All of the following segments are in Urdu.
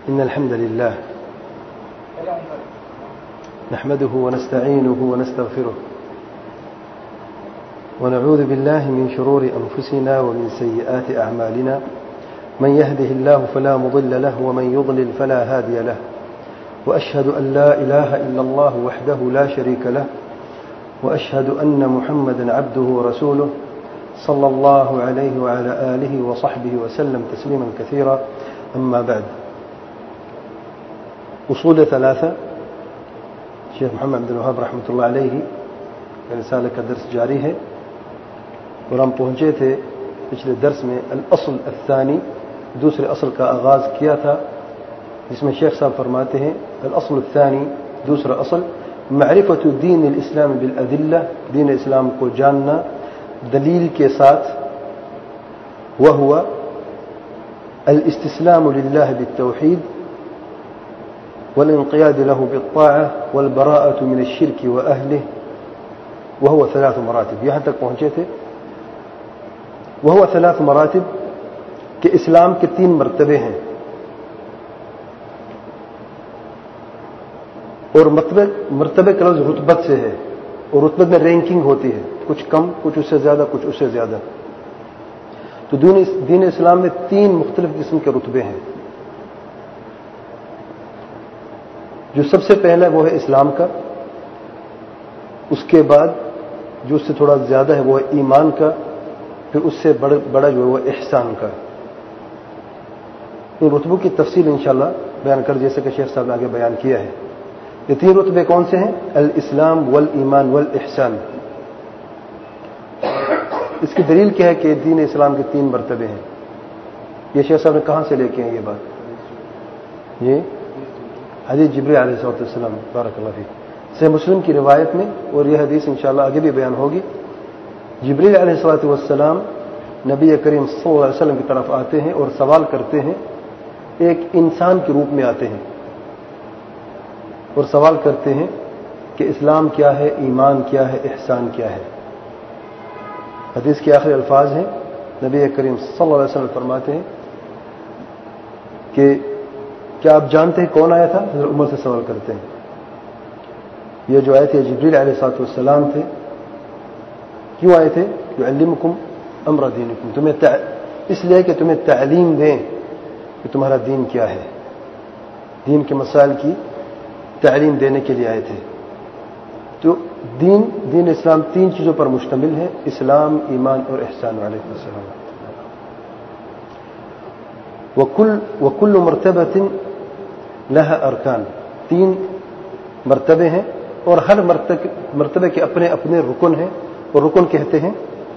إن الحمد لله نحمده ونستعينه ونستغفره ونعوذ بالله من شرور أنفسنا ومن سيئات أعمالنا من يهده الله فلا مضل له ومن يضلل فلا هادي له وأشهد أن لا إله إلا الله وحده لا شريك له وأشهد أن محمدا عبده ورسوله صلى الله عليه وعلى آله وصحبه وسلم تسليما كثيرا أما بعد اصول ثلاثة شیخ محمد عبد الوهاب رحمۃ اللہ علیہ رسالہ کا درس جاری ہے اور ہم پہنچے تھے پچھلے درس میں الاصل الثانی دوسرے اصل کا آغاز کیا تھا جس میں شیخ صاحب فرماتے ہیں الاصل الثانی دوسرا اصل معرفت دین الاسلام بالادلہ دین اسلام کو جاننا دلیل کے ساتھ وهو الاستسلام لله بالتوحید والانقياد له بالطاعة والبراءة من الشرك وأهله وهو 3 مراتب یہاں تک پہنچے تھے وهو 3 مراتب کہ اسلام کے 3 مرتبے ہیں اور مرتبے کا لفظ رتبت سے ہے اور رتبت میں رینکنگ ہوتی ہے کچھ کم کچھ اس سے زیادہ کچھ اس سے زیادہ تو دین اسلام میں 3 مختلف قسم کے رتبے ہیں جو سب سے پہلا وہ ہے اسلام کا اس کے بعد جو اس سے تھوڑا زیادہ ہے وہ ہے ایمان کا پھر اس سے بڑا جو ہے وہ احسان کا ان رتبوں کی تفصیل انشاءاللہ بیان کر جیسے کہ شیخ صاحب نے آگے بیان کیا ہے یہ 3 رتبے کون سے ہیں الاسلام والایمان والاحسان اس کی دلیل کیا ہے کہ دین اسلام کے 3 مرتبے ہیں یہ شیخ صاحب نے کہاں سے لے کے ہیں یہ بات یہ حدیث جبریل علیہ السلام بارک اللہ فیک صحیح مسلم کی روایت میں اور یہ حدیث انشاءاللہ آگے بھی بیان ہوگی جبریل علیہ السلام نبی کریم صلی اللہ علیہ وسلم کی طرف آتے ہیں اور سوال کرتے ہیں ایک انسان کے روپ میں آتے ہیں اور سوال کرتے ہیں کہ اسلام کیا ہے ایمان کیا ہے احسان کیا ہے حدیث کے آخری الفاظ ہیں نبی کریم صلی اللہ علیہ وسلم فرماتے ہیں کہ کیا آپ جانتے ہیں کون آیا تھا حضرت عمر سے سوال کرتے ہیں یہ جو آئے تھے جبریل علیہ السلام تھے کیوں آئے تھے یعلمکم امر دینکم تمہیں اس لیے کہ تمہیں تعلیم دیں کہ تمہارا دین کیا ہے دین کے مسائل کی تعلیم دینے کے لیے آئے تھے تو دین اسلام 3 چیزوں پر مشتمل ہے اسلام ایمان اور احسان علیکم السلام وکل مرتبہ لها ارکان 3 مرتبے ہیں اور ہر مرتبے کے اپنے اپنے رکن ہیں اور رکن کہتے ہیں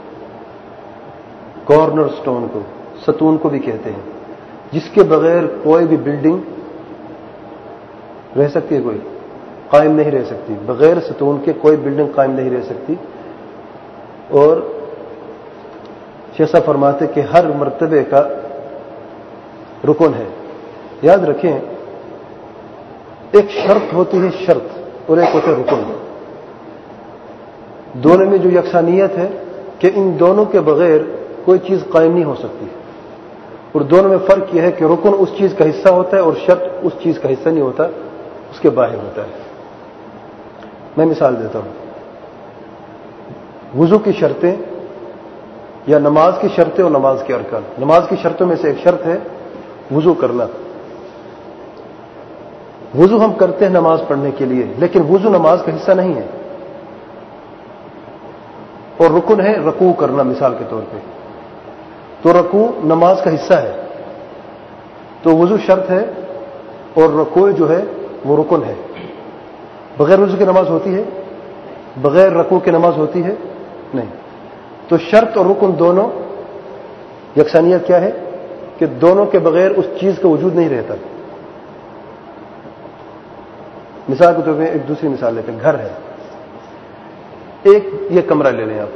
کارنر سٹون کو ستون کو بھی کہتے ہیں جس کے بغیر کوئی بھی بلڈنگ رہ سکتی ہے کوئی قائم نہیں رہ سکتی بغیر ستون کے کوئی بلڈنگ قائم نہیں رہ سکتی اور شیخ صاحب فرماتے کہ ہر مرتبے کا رکن ہے یاد رکھیں ایک شرط ہوتی ہے شرط اور ایک ہوتا ہے رکن دونوں میں جو یکسانیت ہے کہ ان دونوں کے بغیر کوئی چیز قائم نہیں ہو سکتی اور دونوں میں فرق یہ ہے کہ رکن اس چیز کا حصہ ہوتا ہے اور شرط اس چیز کا حصہ نہیں ہوتا اس کے باہر ہوتا ہے میں مثال دیتا ہوں وضو کی شرطیں یا نماز کی شرطیں اور نماز کے ارکان نماز کی شرطوں میں سے ایک شرط ہے وضو کرنا وضو ہم کرتے ہیں نماز پڑھنے کے لیے لیکن وضو نماز کا حصہ نہیں ہے اور رکن ہے رکوع کرنا مثال کے طور پہ تو رکوع نماز کا حصہ ہے تو وضو شرط ہے اور رکوع جو ہے وہ رکن ہے بغیر وضو کی نماز ہوتی ہے بغیر رکوع کی نماز ہوتی ہے نہیں تو شرط اور رکن دونوں یکسانیت کیا ہے کہ دونوں کے بغیر اس چیز کا وجود نہیں رہتا مثال کے طور پہ ایک دوسری مثال لیتے ہیں گھر ہے ایک یہ کمرہ لے لیں آپ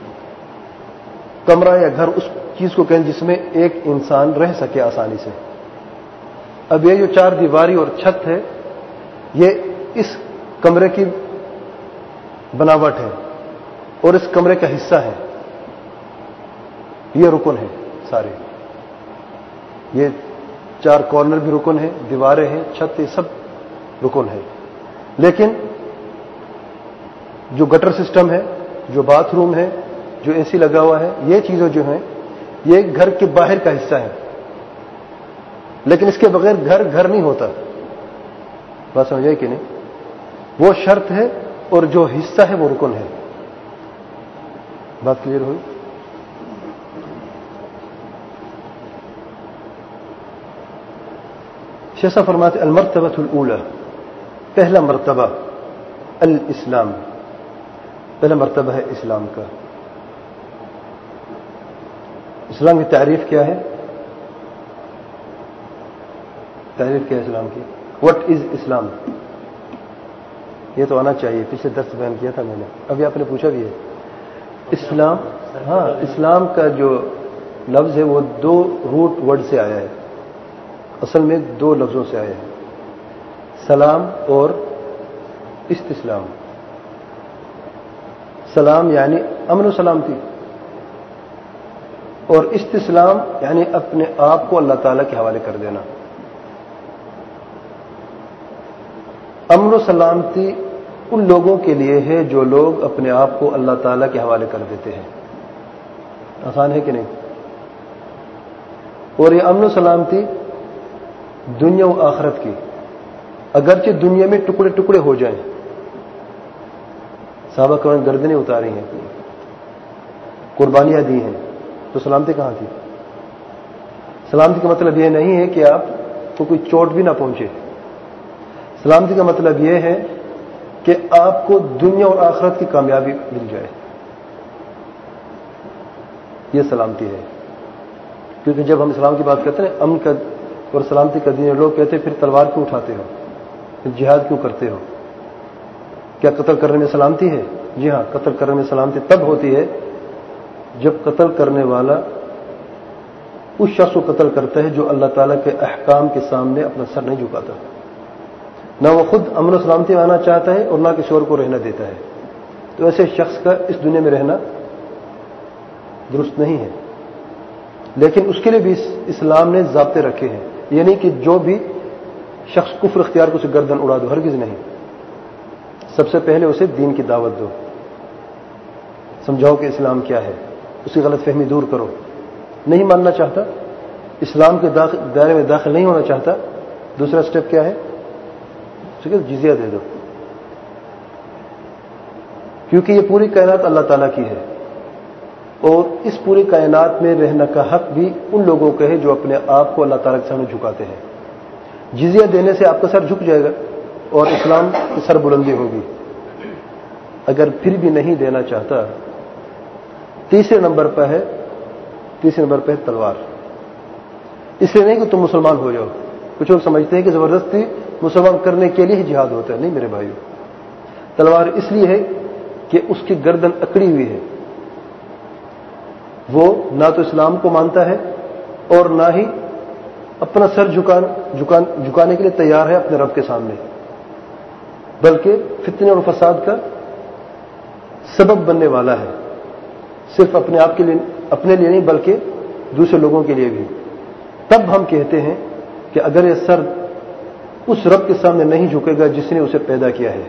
کمرہ یا گھر اس چیز کو کہیں جس میں ایک انسان رہ سکے آسانی سے اب یہ جو 4 دیواری اور چھت ہے یہ اس کمرے کی بناوٹ ہے اور اس کمرے کا حصہ ہے یہ رکن ہے سارے یہ 4 کارنر بھی رکن ہیں، دیواریں ہیں، چھت، یہ سب رکن ہیں. لیکن جو گٹر سسٹم ہے، جو باتھ روم ہے، جو اے سی لگا ہوا ہے، یہ چیزیں جو ہیں یہ گھر کے باہر کا حصہ ہے. لیکن اس کے بغیر گھر نہیں ہوتا. بات سمجھ آئی کہ نہیں؟ وہ شرط ہے اور جو حصہ ہے وہ رکن ہے. بات کلیئر ہوئی؟ شیخ صاحب فرماتے المرتبہ الاولی، پہلا مرتبہ الاسلام، پہلا مرتبہ ہے اسلام کا. اسلام کی تعریف کیا ہے؟ تعریف کیا ہے اسلام کی؟ What is Islam? یہ تو آنا چاہیے، پچھلے درس بیان کیا تھا میں نے، ابھی آپ نے پوچھا بھی ہے. اسلام، ہاں، اسلام کا جو لفظ ہے وہ 2 روٹ ورڈ سے آیا ہے. اصل میں 2 لفظوں سے آیا ہے، سلام اور استسلام. سلام یعنی امن و سلامتی، اور استسلام یعنی اپنے آپ کو اللہ تعالیٰ کے حوالے کر دینا. امن و سلامتی ان لوگوں کے لیے ہے جو لوگ اپنے آپ کو اللہ تعالیٰ کے حوالے کر دیتے ہیں. آسان ہے کہ نہیں؟ اور یہ امن و سلامتی دنیا و آخرت کی، اگرچہ دنیا میں ٹکڑے ٹکڑے ہو جائیں. صحابہ کرام گردنیں اتاری ہیں، قربانیاں دی ہیں، تو سلامتی کہاں تھی؟ سلامتی کا مطلب یہ نہیں ہے کہ آپ کو کوئی چوٹ بھی نہ پہنچے. سلامتی کا مطلب یہ ہے کہ آپ کو دنیا اور آخرت کی کامیابی مل جائے. یہ سلامتی ہے. کیونکہ جب ہم اسلام کی بات کرتے ہیں امن کا اور سلامتی کا دین، لوگ کہتے ہیں پھر تلوار کیوں اٹھاتے ہو، پھر جہاد کیوں کرتے ہو؟ کیا قتل کرنے میں سلامتی ہے؟ جی ہاں، قتل کرنے میں سلامتی تب ہوتی ہے جب قتل کرنے والا اس شخص کو قتل کرتا ہے جو اللہ تعالیٰ کے احکام کے سامنے اپنا سر نہیں جھکاتا. نہ وہ خود امن و سلامتی میں آنا چاہتا ہے اور نہ کسی اور کو رہنا دیتا ہے. تو ایسے شخص کا اس دنیا میں رہنا درست نہیں ہے. لیکن اس کے لیے بھی اسلام نے ضابطے رکھے ہیں. یہ نہیں کہ جو بھی شخص کفر اختیار کو اسے گردن اڑا دو، ہرگز نہیں. سب سے پہلے اسے دین کی دعوت دو، سمجھاؤ کہ اسلام کیا ہے، اس کی غلط فہمی دور کرو. نہیں ماننا چاہتا، اسلام کے دائرے میں داخل نہیں ہونا چاہتا، دوسرا سٹیپ کیا ہے؟ جزیہ دے دو. کیونکہ یہ پوری کائنات اللہ تعالیٰ کی ہے، اور اس پوری کائنات میں رہنے کا حق بھی ان لوگوں کا ہے جو اپنے آپ کو اللہ تعالیٰ کے سامنے جھکاتے ہیں. جزیہ دینے سے آپ کا سر جھک جائے گا اور اسلام کی سر بلندی ہوگی. اگر پھر بھی نہیں دینا چاہتا، تیسرے نمبر پہ ہے تلوار. اس لیے نہیں کہ تم مسلمان ہو جاؤ. کچھ لوگ سمجھتے ہیں کہ زبردستی مسلمان کرنے کے لیے ہی جہاد ہوتا ہے. نہیں میرے بھائیو، تلوار اس لیے ہے کہ اس کی گردن اکڑی ہوئی ہے. وہ نہ تو اسلام کو مانتا ہے اور نہ ہی اپنا سر جھکانے کے لیے تیار ہے اپنے رب کے سامنے، بلکہ فتنے اور فساد کا سبب بننے والا ہے. صرف اپنے آپ کے لیے، اپنے لیے نہیں بلکہ دوسرے لوگوں کے لیے بھی. تب ہم کہتے ہیں کہ اگر یہ سر اس رب کے سامنے نہیں جھکے گا جس نے اسے پیدا کیا ہے.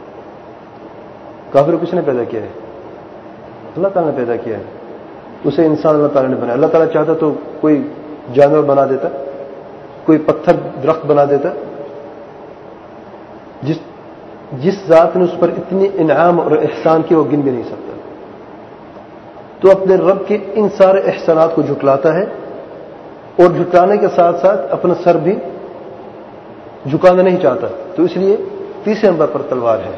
کافر کس نے پیدا کیا ہے؟ اللہ تعالیٰ نے پیدا کیا ہے. اسے انسان اللہ تعالیٰ نے بنایا. اللہ تعالیٰ چاہتا تو کوئی جانور بنا دیتا، کوئی پتھر درخت بنا دیتا. جس ذات نے اس پر اتنی انعام اور احسان کی وہ گن بھی نہیں سکتا. تو اپنے رب کے ان سارے احسانات کو جھٹلاتا ہے، اور جھٹلانے کے ساتھ ساتھ اپنا سر بھی جھکانا نہیں چاہتا. تو اس لیے تیسرے نمبر پر تلوار ہے.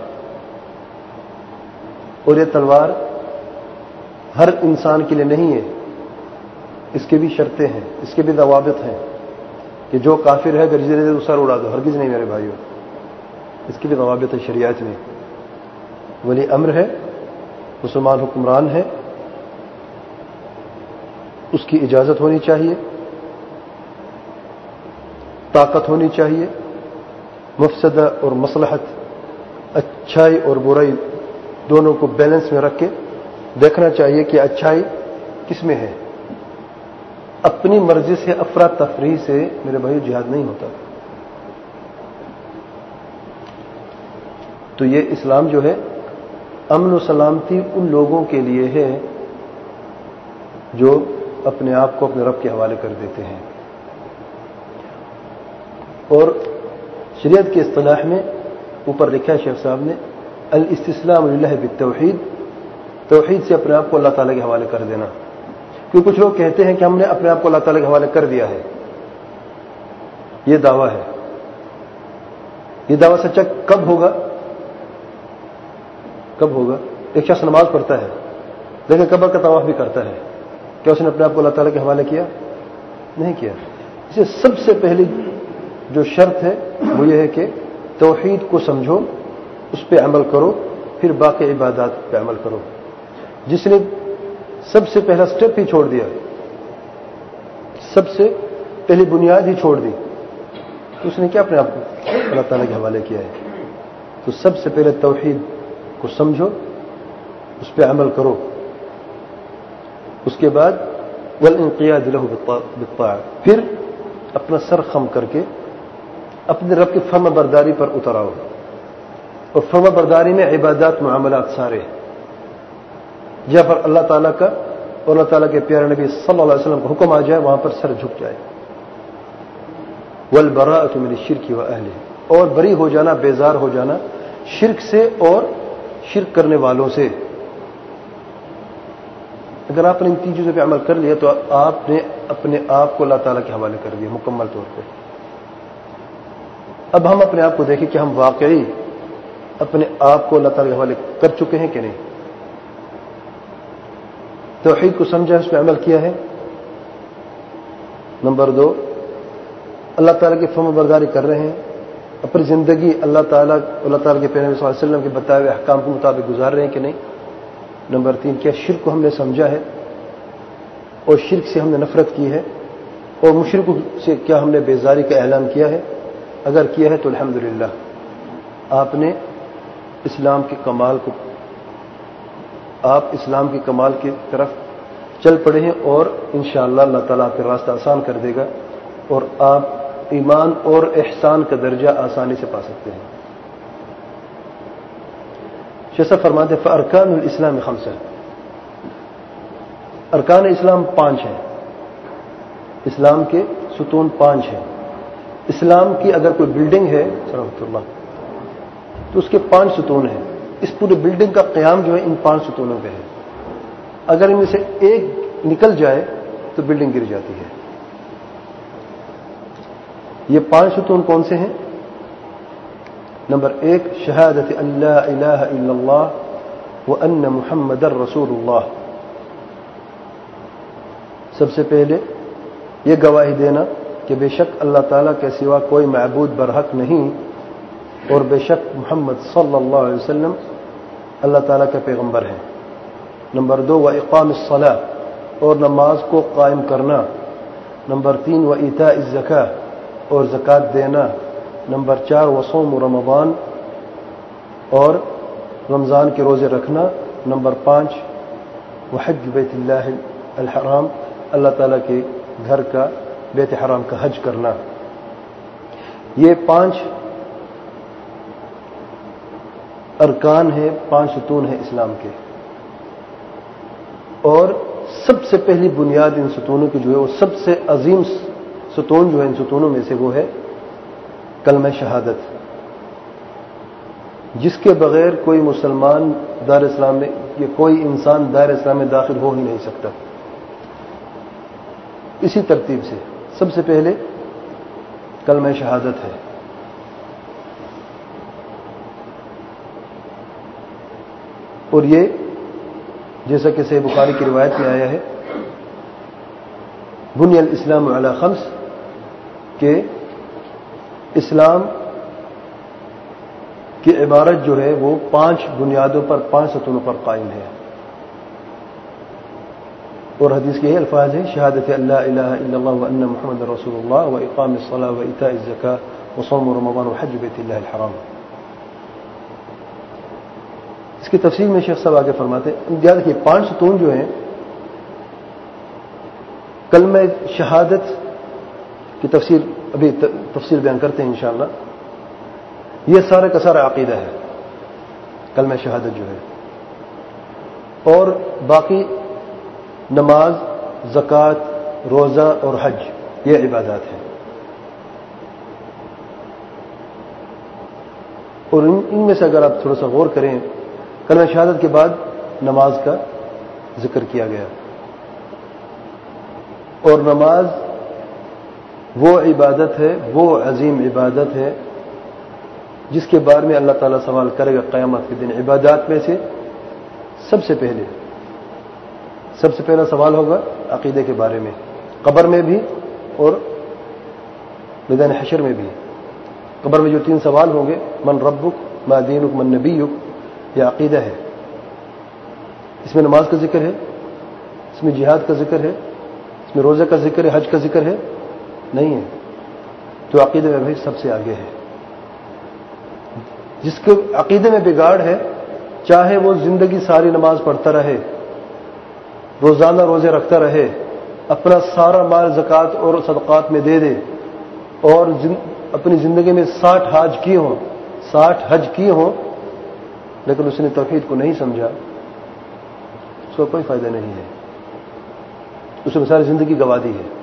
اور یہ تلوار ہر انسان کے لیے نہیں ہے، اس کے بھی شرطیں ہیں، اس کے بھی ضوابط ہیں کہ جو کافر ہے اگر جزیہ دے سر اڑا دو. ہرگز نہیں میرے بھائیو، اس کے بھی ضوابط ہے شریعت میں. ولی امر ہے، مسلمان حکمران ہے، اس کی اجازت ہونی چاہیے، طاقت ہونی چاہیے، مفسدہ اور مصلحت، اچھائی اور برائی دونوں کو بیلنس میں رکھ کے دیکھنا چاہیے کہ اچھائی کس میں ہے. اپنی مرضی سے افراتفری سے میرے بھائی جہاد نہیں ہوتا. تو یہ اسلام جو ہے امن و سلامتی ان لوگوں کے لیے ہے جو اپنے آپ کو اپنے رب کے حوالے کر دیتے ہیں. اور شریعت کے اصطلاح میں اوپر لکھا ہے شیخ صاحب نے الاستسلام للہ بالتوحید، توحید سے اپنے آپ کو اللہ تعالیٰ کے حوالے کر دینا. کیونکہ کچھ لوگ کہتے ہیں کہ ہم نے اپنے آپ کو اللہ تعالیٰ کے حوالے کر دیا ہے. یہ دعویٰ ہے. یہ دعویٰ سچا کب ہوگا؟ کب ہوگا؟ ایک شخص نماز پڑھتا ہے لیکن قبر کا طواف بھی کرتا ہے، کیا اس نے اپنے آپ کو اللہ تعالیٰ کے حوالے کیا؟ نہیں کیا. اسے سب سے پہلی جو شرط ہے وہ یہ ہے کہ توحید کو سمجھو، اس پہ عمل کرو، پھر باقی عبادات پہ عمل کرو. جس نے سب سے پہلا سٹیپ ہی چھوڑ دیا، سب سے پہلی بنیاد ہی چھوڑ دی، تو اس نے کیا اپنے آپ کو اللہ تعالیٰ کے حوالے کیا ہے؟ تو سب سے پہلے توحید کو سمجھو، اس پہ عمل کرو. اس کے بعد والانقیاد له بالطاعہ، پھر اپنا سر خم کر کے اپنے رب کی فرما برداری پر اتر آؤ. اور فرما برداری میں عبادات معاملات سارے جہاں پر اللہ تعالیٰ کا اور اللہ تعالیٰ کے پیارے نبی صلی اللہ علیہ وسلم کا حکم آ جائے وہاں پر سر جھک جائے. والبراءۃ من الشرک واہلہ، اور بری ہو جانا، بیزار ہو جانا شرک سے اور شرک کرنے والوں سے. اگر آپ نے ان تین چیزوں پہ عمل کر لیا تو آپ نے اپنے آپ کو اللہ تعالیٰ کے حوالے کر دیا مکمل طور پہ. اب ہم اپنے آپ کو دیکھیں کہ ہم واقعی اپنے آپ کو اللہ تعالیٰ کے حوالے کر چکے ہیں کہ نہیں. توحید کو سمجھا، اس پہ عمل کیا ہے. نمبر 2، اللہ تعالیٰ کی فرما برداری کر رہے ہیں، اپنی زندگی اللہ تعالیٰ کے پیغمبر صلی اللہ علیہ وسلم کے بتائے ہوئے احکام کے مطابق گزار رہے ہیں کہ نہیں. نمبر 3، کیا شرک کو ہم نے سمجھا ہے اور شرک سے ہم نے نفرت کی ہے، اور مشرکوں سے کیا ہم نے بیزاری کا اعلان کیا ہے. اگر کیا ہے تو الحمدللہ آپ نے اسلام کے کمال کو، آپ اسلام کے کمال کی طرف چل پڑے ہیں، اور انشاءاللہ اللہ تعالیٰ آپ کا راستہ آسان کر دے گا اور آپ ایمان اور احسان کا درجہ آسانی سے پا سکتے ہیں. شیخ صاحب فرماتے ہیں فارکان الاسلام 5، ارکان اسلام 5 ہیں. اسلام کے ستون 5 ہیں. اسلام کی اگر کوئی بلڈنگ ہے رحمۃ اللہ تو اس کے 5 ستون ہیں. اس پوری بلڈنگ کا قیام جو ہے ان 5 ستونوں پہ ہے. اگر ان میں سے ایک نکل جائے تو بلڈنگ گر جاتی ہے. یہ 5 ستون کون سے ہیں؟ نمبر 1، شہادت ان لا الہ الا اللہ وان محمد رسول اللہ. سب سے پہلے یہ گواہی دینا کہ بے شک اللہ تعالیٰ کے سوا کوئی معبود برحق نہیں، اور بے شک محمد صلی اللہ علیہ وسلم اللہ تعالیٰ کے پیغمبر ہیں. نمبر 2، واقام الصلاۃ، اور نماز کو قائم کرنا. نمبر 3، وایتاء الزکاۃ، اور زکوٰۃ دینا. نمبر 4، وصوم رمضان، اور رمضان کے روزے رکھنا. نمبر 5، وحج بیت اللہ الحرام، اللہ تعالیٰ کے گھر کا بیت حرام کا حج کرنا. یہ 5 ارکان ہیں، 5 ستون ہیں اسلام کے. اور سب سے پہلی بنیاد ان ستونوں کی جو ہے وہ سب سے عظیم ستون جو ہے ان ستونوں میں سے وہ ہے کلمہ شہادت، جس کے بغیر کوئی مسلمان دار اسلام میں یا کوئی انسان دار اسلام میں داخل ہو ہی نہیں سکتا. اسی ترتیب سے سب سے پہلے کلمہ شہادت ہے. اور یہ جیسا کہ صحیح بخاری کی روایت میں آیا ہے بنی الاسلام علی 5، کہ اسلام کی عبارت جو ہے وہ 5 بنیادوں پر، 5 ستونوں پر قائم ہے. اور حدیث کے یہ الفاظ ہیں شہادت اللہ الہ الا اللہ وان محمد رسول اللہ واقام الصلاۃ وایتاء الزکاۃ وصوم رمضان وحج بیت اللہ الحرام. اس کی تفصیل میں شیخ صاحب آگے فرماتے ہیں. یاد رکھیے 5 ستون جو ہیں کلمہ شہادت کی تفسیر ابھی تفصیل بیان کرتے ہیں انشاءاللہ. یہ سارا کا سارا عقیدہ ہے کلمہ شہادت جو ہے. اور باقی نماز، زکوٰۃ، روزہ اور حج یہ عبادات ہیں. اور ان میں سے اگر آپ تھوڑا سا غور کریں، کلمہ شہادت کے بعد نماز کا ذکر کیا گیا. اور نماز وہ عبادت ہے، وہ عظیم عبادت ہے جس کے بارے میں اللہ تعالیٰ سوال کرے گا قیامت کے دن. عبادات میں سے سب سے پہلا سوال ہوگا عقیدے کے بارے میں، قبر میں بھی اور میدان حشر میں بھی. قبر میں جو 3 سوال ہوں گے، من ربک، ما دینک، من نبیک، یہ عقیدہ ہے. اس میں نماز کا ذکر ہے، اس میں جہاد کا ذکر ہے، اس میں روزہ کا ذکر ہے، حج کا ذکر ہے؟ نہیں ہے. تو عقیدے میں بھی سب سے آگے ہے. جس کے عقیدے میں بگاڑ ہے، چاہے وہ زندگی ساری نماز پڑھتا رہے، روزانہ روزے رکھتا رہے، اپنا سارا مال زکوٰۃ اور صدقات میں دے دے، اور اپنی زندگی میں 60 حج کیے ہوں، لیکن اس نے توحید کو نہیں سمجھا، اس کو کوئی فائدہ نہیں ہے. اس نے ساری زندگی گوا دی ہے.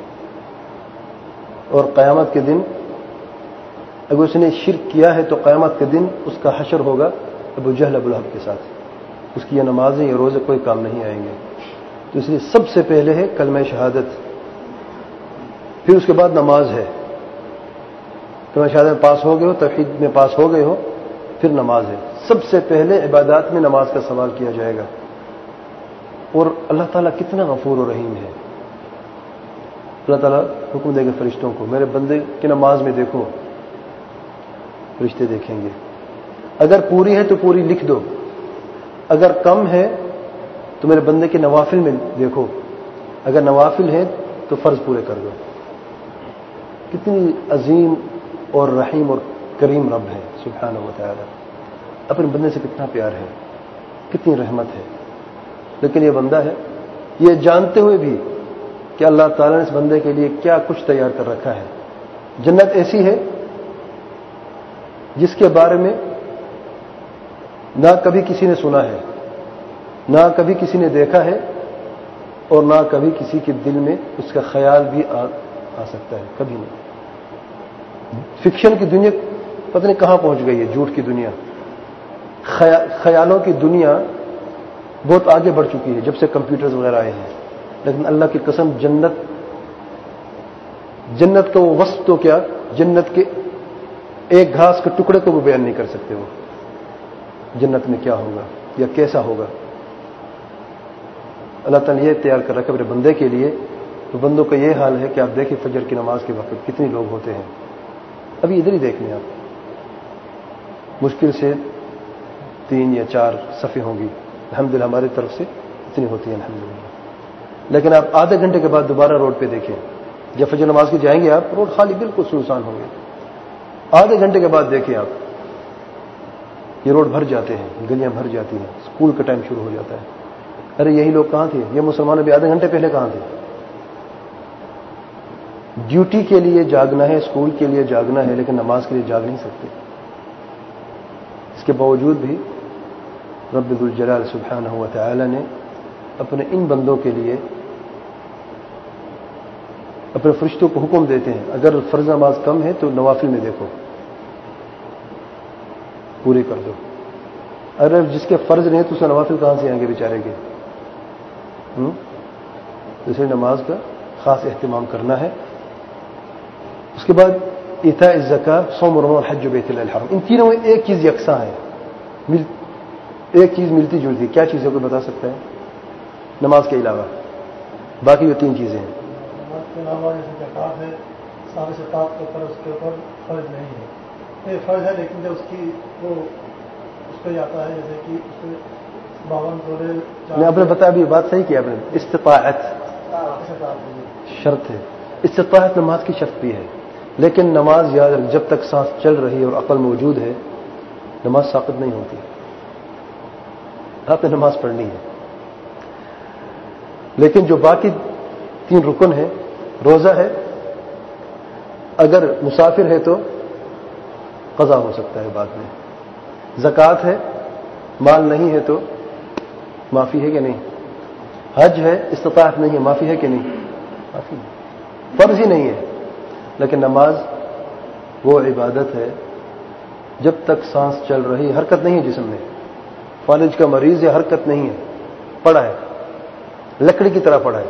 اور قیامت کے دن اگر اس نے شرک کیا ہے تو قیامت کے دن اس کا حشر ہوگا ابو جہل ابو لہب کے ساتھ. اس کی یہ نمازیں یہ روزے کوئی کام نہیں آئیں گے. تو اس لیے سب سے پہلے ہے کلمہ شہادت، پھر اس کے بعد نماز ہے. کلمہ شہادت میں پاس ہو گئے ہو، توحید میں پاس ہو گئے ہو، پھر نماز ہے. سب سے پہلے عبادات میں نماز کا سوال کیا جائے گا. اور اللہ تعالیٰ کتنا غفور و رحیم ہے. اللہ تعالیٰ حکم دے گا فرشتوں کو، میرے بندے کی نماز میں دیکھو. فرشتے دیکھیں گے، اگر پوری ہے تو پوری لکھ دو، اگر کم ہے تو میرے بندے کے نوافل میں دیکھو، اگر نوافل ہے تو فرض پورے کر دو. کتنی عظیم اور رحیم اور کریم رب ہے سبحانہ و تعالی. اپنے بندے سے کتنا پیار ہے، کتنی رحمت ہے. لیکن یہ بندہ ہے، یہ جانتے ہوئے بھی کہ اللہ تعالیٰ نے اس بندے کے لیے کیا کچھ تیار کر رکھا ہے. جنت ایسی ہے جس کے بارے میں نہ کبھی کسی نے سنا ہے، نہ کبھی کسی نے دیکھا ہے، اور نہ کبھی کسی کے دل میں اس کا خیال بھی آ سکتا ہے. کبھی نہیں. فکشن کی دنیا پتہ نہیں کہاں پہنچ گئی ہے، جھوٹ کی دنیا، خیالوں کی دنیا بہت آگے بڑھ چکی ہے جب سے کمپیوٹرز وغیرہ آئے ہیں. لیکن اللہ کی قسم جنت کا وہ وصف تو کیا، جنت کے ایک گھاس کے ٹکڑے کو بھی بیان نہیں کر سکتے. وہ جنت میں کیا ہوگا یا کیسا ہوگا. اللہ تعالیٰ یہ تیار کر رکھا میرے بندے کے لیے. تو بندوں کا یہ حال ہے کہ آپ دیکھیں فجر کی نماز کے وقت کتنے لوگ ہوتے ہیں. ابھی ادھر ہی دیکھ لیں آپ، مشکل سے 3 یا 4 صفیں ہوں گی. الحمدللہ ہماری طرف سے اتنی ہوتی ہیں الحمدللہ. لیکن آپ آدھے گھنٹے کے بعد دوبارہ روڈ پہ دیکھیں، جب فجر نماز کے جائیں گے آپ، روڈ خالی بالکل سنسان ہوں گے. آدھے گھنٹے کے بعد دیکھیں آپ، یہ روڈ بھر جاتے ہیں، گلیاں بھر جاتی ہیں. اسکول کا ٹائم شروع ہو جاتا ہے. ارے یہی لوگ کہاں تھے؟ یہ مسلمان ابھی آدھے گھنٹے پہلے کہاں تھے؟ ڈیوٹی کے لیے جاگنا ہے، اسکول کے لیے جاگنا ہے، لیکن نماز کے لیے جاگ نہیں سکتے. اس کے باوجود بھی رب ذوالجلال سبحانہ و تعالی نے اپنے ان بندوں کے لیے اپنے فرشتوں کو حکم دیتے ہیں، اگر فرض نماز کم ہے تو نوافل میں دیکھو، پوری کر دو. اگر جس کے فرض نہیں تو اس کے نوافل کہاں سے آئیں گے بیچارے کے؟ اسے نماز کا خاص اہتمام کرنا ہے. اس کے بعد ایتاء الزکاۃ، صوم رمضان، حج بیت اللہ الحرام. ان تینوں میں ایک چیز یکساں ہے، ایک چیز ملتی جلتی. کیا چیز ہے کوئی بتا سکتا ہے؟ نماز کے علاوہ باقی جو 3 چیزیں ہیں. نماز کے علاوہ جیسے زکوٰۃ ہے، سارے زکوٰۃ کے اوپر اس کے اوپر فرض نہیں ہے. یہ فرض ہے لیکن جب اس کی وہ اس پہ جاتا ہے، جیسے کہ اس پہ 52 تولے. میں آپ نے بتایا ابھی بات صحیح کیا آپ نے. استطاعت شرط ہے. استطاعت نماز کی شرط بھی ہے. لیکن نماز یاد رکھ، جب تک سانس چل رہی ہے اور عقل موجود ہے نماز ساقط نہیں ہوتی. آپ نے نماز پڑھنی ہے. لیکن جو باقی 3 رکن ہیں. روزہ ہے، اگر مسافر ہے تو قضا ہو سکتا ہے بعد میں. زکوٰۃ ہے، مال نہیں ہے تو معافی ہے کہ نہیں. حج ہے، استطاعت نہیں ہے، معافی ہے کہ نہیں. معافی فرض ہی نہیں ہے. لیکن نماز وہ عبادت ہے جب تک سانس چل رہی، حرکت نہیں ہے جسم میں. فالج کا مریض ہے، حرکت نہیں ہے، پڑا ہے، لکڑی کی طرح پڑا ہے.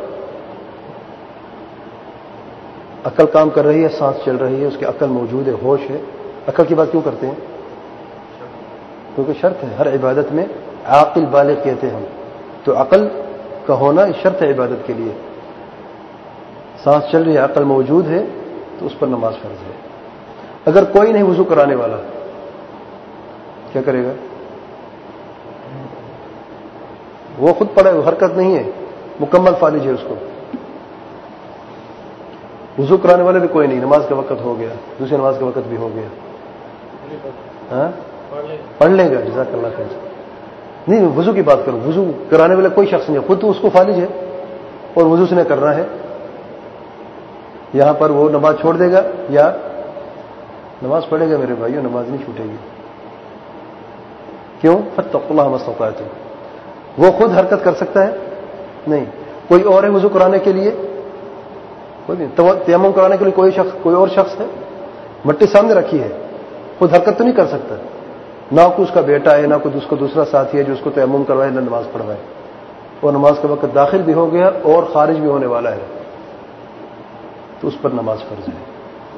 عقل کام کر رہی ہے، سانس چل رہی ہے، اس کی عقل موجود ہے، ہوش ہے. عقل کی بات کیوں کرتے ہیں؟ کیونکہ شرط ہے ہر عبادت میں. عاقل بالغ کہتے ہیں ہم، تو عقل کا ہونا شرط ہے عبادت کے لیے. سانس چل رہی ہے، عقل موجود ہے، تو اس پر نماز فرض ہے. اگر کوئی نہیں وضو کرانے والا، کیا کرے گا؟ وہ خود پڑا ہے، حرکت نہیں ہے، مکمل فالج ہے. اس کو وضو کرانے والے بھی کوئی نہیں، نماز کا وقت ہو گیا، دوسری نماز کا وقت بھی ہو گیا. ہاں پڑھ لے گا، جزاک اللہ خیر. نہیں، وضو کی بات کروں. وضو کرانے والا کوئی شخص نہیں، خود تو اس کو فالج ہے اور وضو سے نے کرنا ہے. یہاں پر وہ نماز چھوڑ دے گا یا نماز پڑھے گا؟ میرے بھائیوں، نماز نہیں چھوٹے گی. کیوں؟ فاتقوا اللہ ما استطعتم. وہ خود حرکت کر سکتا ہے؟ نہیں. کوئی اور ہے وضو کرانے کے لیے؟ کوئی نہیں. تیمم کرانے کے لیے کوئی اور شخص ہے؟ مٹی سامنے رکھی ہے، خود حرکت تو نہیں کر سکتا. نہ کوئی اس کا بیٹا ہے، نہ کوئی اس کو دوسرا ساتھی ہے جو اس کو تیمم کروائے، نہ نماز پڑھوائے. اور نماز کا وقت داخل بھی ہو گیا اور خارج بھی ہونے والا ہے، تو اس پر نماز فرض ہے.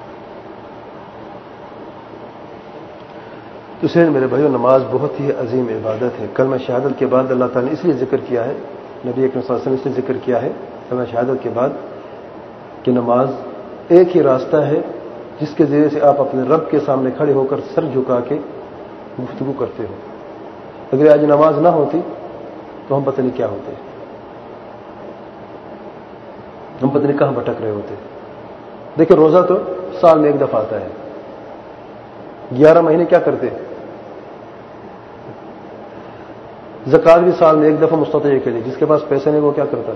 تو اس لیے میرے بھائیو، نماز بہت ہی عظیم عبادت ہے. کلمہ شہادت کے بعد اللہ تعالیٰ نے اس لیے ذکر کیا ہے، نبی اکرم صلی اللہ علیہ وسلم نے اس لیے ذکر کیا ہے کلمہ شہادت کے بعد، کہ نماز ایک ہی راستہ ہے جس کے ذریعے سے آپ اپنے رب کے سامنے کھڑے ہو کر سر جھکا کے گفتگو کرتے ہو. اگر آج نماز نہ ہوتی تو ہم پتہ نہیں کیا ہوتے، ہم پتہ نہیں کہاں بھٹک رہے ہوتے. دیکھیں، روزہ تو سال میں ایک دفعہ آتا ہے. 11 مہینے کیا کرتے؟ زکوٰۃ بھی سال میں ایک دفعہ مستطیع کے لیے، جس کے پاس پیسے نہیں وہ کیا کرتا؟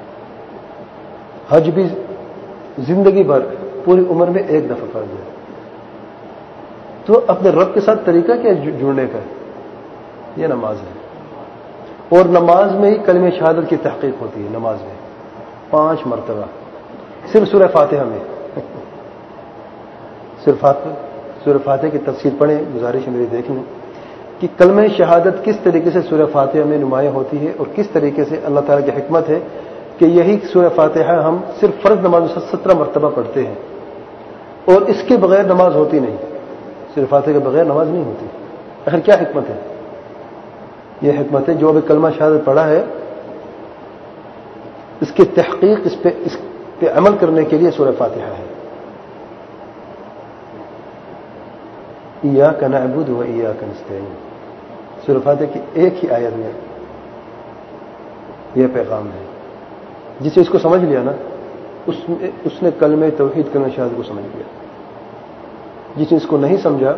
حج بھی زندگی بھر، پوری عمر میں ایک دفعہ فرض ہے. تو اپنے رب کے ساتھ طریقہ کیا جڑنے کا؟ یہ نماز ہے. اور نماز میں ہی کلمہ شہادت کی تحقیق ہوتی ہے. نماز میں 5 مرتبہ، صرف سورہ فاتحہ میں. صرف سورہ فاتحہ کی تفسیر پڑھیں، گزارش ہے میری دیکھیں کہ کلمہ شہادت کس طریقے سے سورہ فاتحہ میں نمایاں ہوتی ہے، اور کس طریقے سے اللہ تعالیٰ کی حکمت ہے کہ یہی سورہ فاتحہ ہم صرف فرض نماز میں 17 مرتبہ پڑھتے ہیں، اور اس کے بغیر نماز ہوتی نہیں. سورہ فاتحہ کے بغیر نماز نہیں ہوتی. آخر کیا حکمت ہے؟ یہ حکمت ہے جو ابھی کلمہ شہادت پڑھا ہے، اس کی تحقیق، اس پہ عمل کرنے کے لیے سورہ فاتحہ ہے. ایاک نعبد و ایاک نستعین، سورہ فاتحہ کی ایک ہی آیت میں یہ پیغام ہے. جسے اس کو سمجھ لیا نا، اس نے کلمہ توحید کلمہ شہادت کو سمجھ لیا. جس نے اس کو نہیں سمجھا،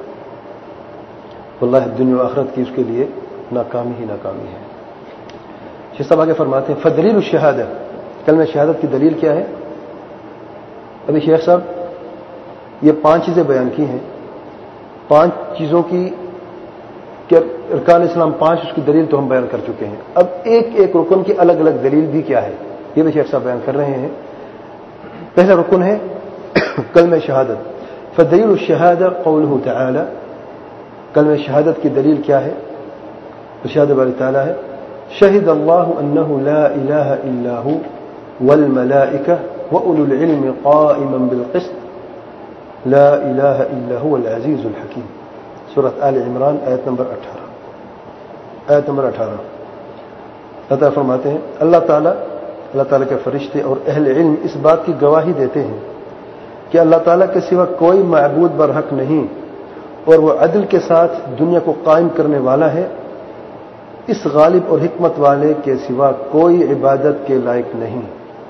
واللہ دنیا و آخرت کی اس کے لیے ناکامی ہی ناکامی ہے. شیخ صاحب آگے فرماتے ہیں فدلیل الشہادہ، کلمہ شہادت کی دلیل کیا ہے؟ ابھی شیخ صاحب یہ 5 چیزیں بیان کی ہیں. 5 چیزوں کی کہ ارکان اسلام 5، اس کی دلیل تو ہم بیان کر چکے ہیں. اب ایک ایک رکن کی الگ الگ دلیل بھی کیا ہے، یہ بھی شیخ صاحب بیان کر رہے ہیں. پہلا رکن ہے کلمہ شہادت. فدلیل الشہادہ قولہ تعالی، کلمہ شہادت کی دلیل کیا ہے؟ ارشاد باری تعالیٰ ہے شہد اللہ انہ لا الہ الا ہو والملائکہ واولو العلم قائما بالقسط لا الہ الا هو العزیز الحکیم. سورۃ آل عمران آیت نمبر 18. اللہ تعالیٰ فرماتے ہیں اللہ تعالیٰ کے فرشتے اور اہل علم اس بات کی گواہی دیتے ہیں کہ اللہ تعالیٰ کے سوا کوئی معبود برحق نہیں، اور وہ عدل کے ساتھ دنیا کو قائم کرنے والا ہے. اس غالب اور حکمت والے کے سوا کوئی عبادت کے لائق نہیں.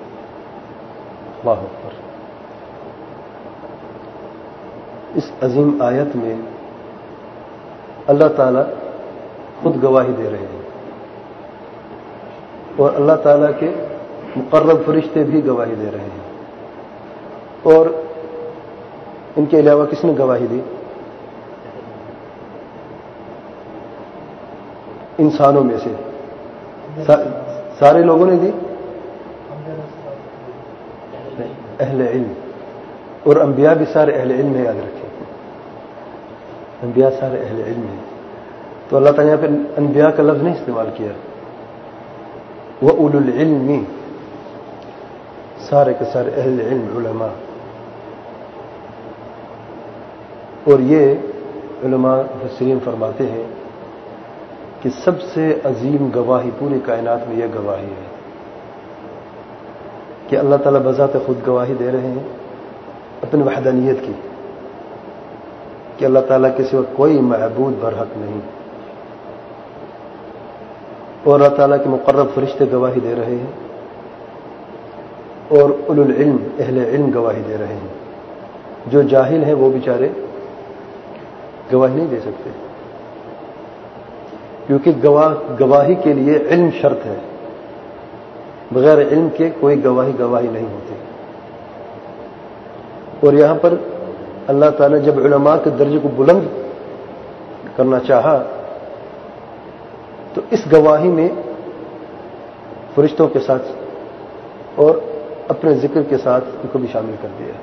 اللہ اکبر. اس عظیم آیت میں اللہ تعالیٰ خود گواہی دے رہے ہیں، اور اللہ تعالیٰ کے مقرب فرشتے بھی گواہی دے رہے ہیں. اور ان کے علاوہ کس نے گواہی دی؟ انسانوں میں سے سارے لوگوں نے دی؟ اہل علم. اور انبیاء بھی سارے اہل علم ہے، یاد رکھیں، انبیاء سارے اہل علم ہیں. تو اللہ تعالیٰ یہاں پہ انبیاء کا لفظ نہیں استعمال کیا. وَأُولُو الْعِلْمِ، سارے کے سارے اہل علم، علماء. اور یہ علماء مفسرین فرماتے ہیں کہ سب سے عظیم گواہی پوری کائنات میں یہ گواہی ہے کہ اللہ تعالیٰ بذات خود گواہی دے رہے ہیں اپنی وحدانیت کی، کہ اللہ تعالیٰ کے سوا کوئی معبود برحق نہیں. اور اللہ تعالیٰ کے مقرب فرشتے گواہی دے رہے ہیں، اور اولو العلم، اہل علم گواہی دے رہے ہیں. جو جاہل ہیں وہ بیچارے گواہی نہیں دے سکتے، کیونکہ گواہی کے لیے علم شرط ہے. بغیر علم کے کوئی گواہی نہیں ہوتی. اور یہاں پر اللہ تعالیٰ جب علماء کے درجے کو بلند کرنا چاہا تو اس گواہی میں فرشتوں کے ساتھ اور اپنے ذکر کے ساتھ ان کو بھی شامل کر دیا.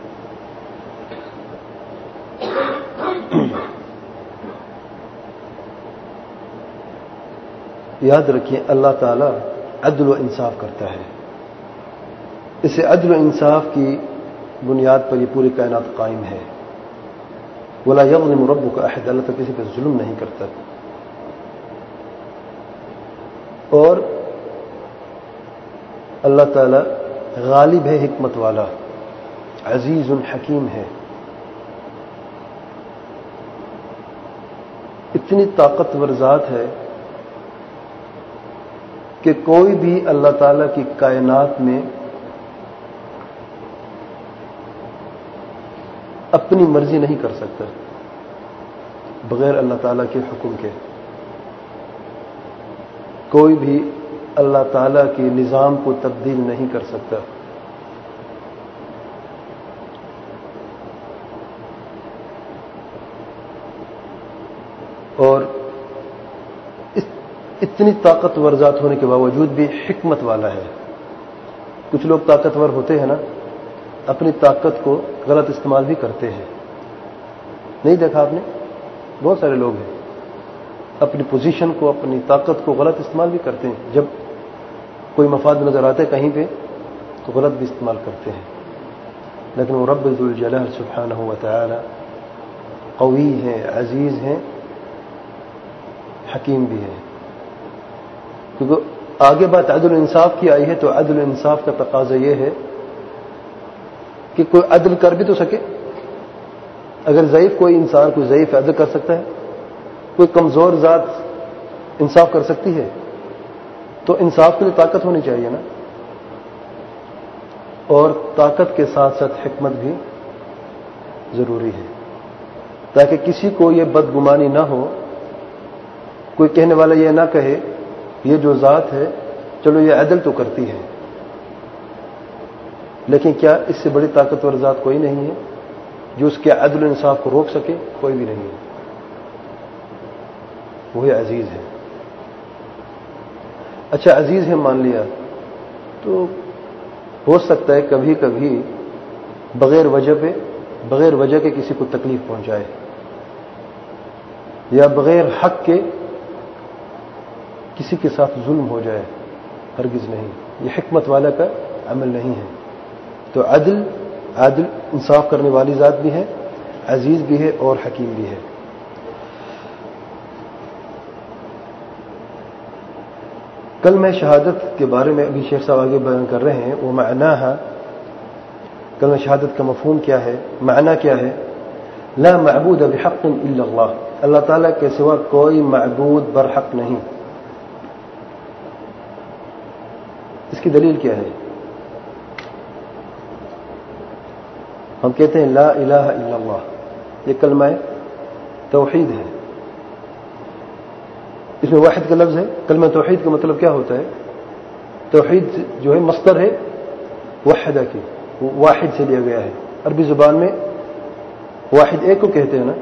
یاد رکھیں اللہ تعالیٰ عدل و انصاف کرتا ہے. اسے عدل و انصاف کی بنیاد پر یہ پوری کائنات قائم ہے. وَلَا يَظْلِمُ رَبُّكَ أَحَدًا، اللہ تو کسی پہ ظلم نہیں کرتا. اور اللہ تعالیٰ غالب ہے، حکمت والا، عزیز حکیم ہے. اتنی طاقتور ذات ہے کہ کوئی بھی اللہ تعالیٰ کی کائنات میں اپنی مرضی نہیں کر سکتا بغیر اللہ تعالیٰ کے حکم کے. کوئی بھی اللہ تعالیٰ کے نظام کو تبدیل نہیں کر سکتا. اور اتنی طاقتور ذات ہونے کے باوجود بھی حکمت والا ہے. کچھ لوگ طاقتور ہوتے ہیں نا، اپنی طاقت کو غلط استعمال بھی کرتے ہیں. نہیں دیکھا آپ نے؟ بہت سارے لوگ ہیں اپنی پوزیشن کو، اپنی طاقت کو غلط استعمال بھی کرتے ہیں. جب کوئی مفاد نظر آتا ہے کہیں پہ تو غلط بھی استعمال کرتے ہیں. لیکن وہ رب ذوالجلال سبحانہ و تعالی قوی ہیں، عزیز ہیں، حکیم بھی ہے. کیونکہ آگے بات عدل و انصاف کی آئی ہے تو عدل و انصاف کا تقاضا یہ ہے کہ کوئی عدل کر بھی تو سکے. اگر ضعیف کوئی انسان، کوئی ضعیف عدل کر سکتا ہے، کوئی کمزور ذات انصاف کر سکتی ہے، تو انصاف کے لیے طاقت ہونی چاہیے نا. اور طاقت کے ساتھ ساتھ حکمت بھی ضروری ہے تاکہ کسی کو یہ بدگمانی نہ ہو. کوئی کہنے والا یہ نہ کہے یہ جو ذات ہے چلو یہ عدل تو کرتی ہے، لیکن کیا اس سے بڑی طاقتور ذات کوئی نہیں ہے جو اس کے عدل و انصاف کو روک سکے؟ کوئی بھی نہیں ہے. وہی عزیز ہے. اچھا عزیز ہے مان لیا، تو ہو سکتا ہے کبھی کبھی بغیر وجہ کے کسی کو تکلیف پہنچائے، یا بغیر حق کے کسی کے ساتھ ظلم ہو جائے. ہرگز نہیں، یہ حکمت والا کا عمل نہیں ہے. تو عدل انصاف کرنے والی ذات بھی ہے، عزیز بھی ہے اور حکیم بھی ہے. کلمہ شہادت کے بارے میں ابھی شیخ صاحب آگے بیان کر رہے ہیں. وہ معناها، کلمہ شہادت کا مفہوم کیا ہے، معنی کیا ہے؟ لا معبود بحق الا اللہ، اللہ تعالیٰ کے سوا کوئی معبود برحق نہیں. اس کی دلیل کیا ہے؟ ہم کہتے ہیں لا الہ الا اللہ، یہ کلمہ توحید ہے. اس میں واحد کا لفظ ہے. کلمہ توحید کا مطلب کیا ہوتا ہے؟ توحید جو ہے مصدر ہے وحدہ کی، واحد سے لیا گیا ہے. عربی زبان میں واحد ایک کو کہتے ہیں نا.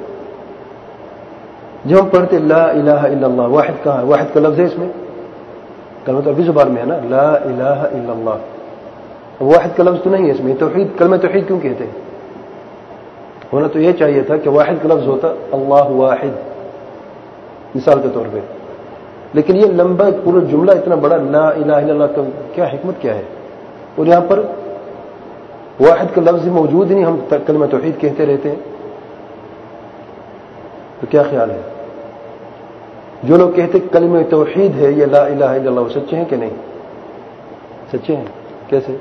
جب ہم پڑھتے لا الہ الا اللہ، واحد کہاں ہے؟ واحد کا لفظ ہے اس میں، کلمہ عربی زبان میں ہے نا، لا الہ الا اللہ. واحد کا لفظ تو نہیں ہے اس میں. توحید، کلمہ توحید کیوں کہتے ہیں؟ ہونا تو یہ چاہیے تھا کہ واحد کا لفظ ہوتا اللہ واحد مثال کے طور پہ. لیکن یہ لمبا پورا جملہ اتنا بڑا لا الہ الا اللہ کا کیا حکمت کیا ہے؟ اور یہاں پر واحد کا لفظ موجود ہی نہیں، ہم کلمہ توحید کہتے رہتے ہیں. تو کیا خیال ہے؟ جو لوگ کہتے کلمہ توحید ہے یہ لا الہ الا اللہ، وہ سچے ہیں کہ نہیں؟ سچے ہیں. کیسے؟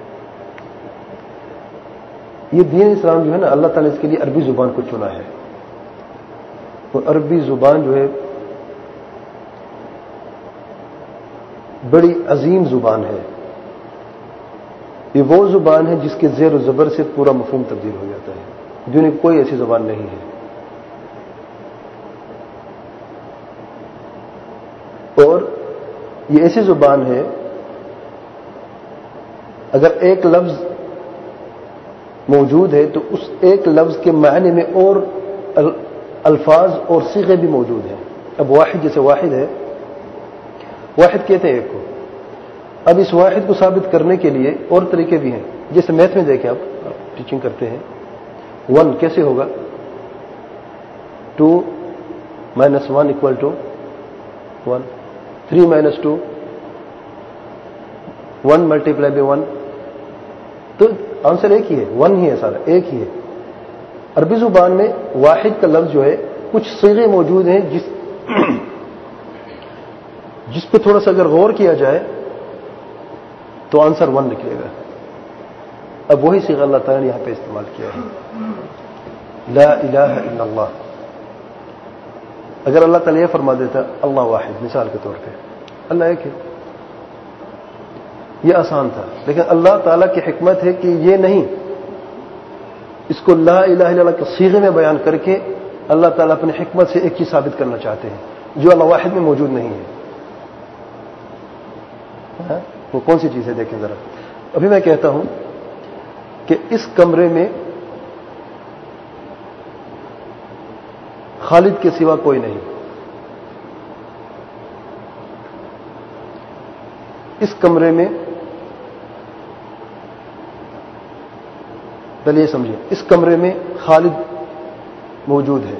یہ دین اسلام جو ہے نا، اللہ تعالیٰ نے اس کے لیے عربی زبان کو چنا ہے. اور عربی زبان جو ہے بڑی عظیم زبان ہے. یہ وہ زبان ہے جس کے زیر و زبر سے پورا مفہوم تبدیل ہو جاتا ہے. دنیا کی کوئی ایسی زبان نہیں ہے. اور یہ ایسی زبان ہے اگر ایک لفظ موجود ہے تو اس ایک لفظ کے معنی میں اور الفاظ اور صیغے بھی موجود ہیں. اب واحد جیسے واحد ہے، واحد کہتے ہیں ایک کو. اب اس واحد کو ثابت کرنے کے لیے اور طریقے بھی ہیں. جیسے میتھ میں دیکھیں، آپ ٹیچنگ کرتے ہیں، 1 کیسے ہوگا؟ 2 - 1 = 1. 3 - 2 1 × 1. تو آنسر ایک ہی ہے، 1 ہی ہے، سارا ایک ہی ہے. عربی زبان میں واحد کا لفظ جو ہے کچھ صیغے موجود ہیں جس پہ تھوڑا سا اگر غور کیا جائے تو آنسر 1 نکلے گا. اب وہی صیغہ اللہ تعالیٰ نے یہاں پہ استعمال کیا ہے، لا الہ الا اللہ. اگر اللہ تعالیٰ یہ فرما دیتا اللہ واحد مثال کے طور پہ، اللہ ایک ہے، یہ آسان تھا. لیکن اللہ تعالیٰ کی حکمت ہے کہ یہ نہیں، اس کو لا الہ الا اللہ کے صیغے میں بیان کر کے اللہ تعالیٰ اپنی حکمت سے ایک چیز ثابت کرنا چاہتے ہیں جو اللہ واحد میں موجود نہیں ہے. وہ کون سی چیز ہے دیکھیں ذرا. ابھی میں کہتا ہوں کہ اس کمرے میں خالد کے سوا کوئی نہیں. اس کمرے میں پہلے یہ سمجھیں، اس کمرے میں خالد موجود ہے.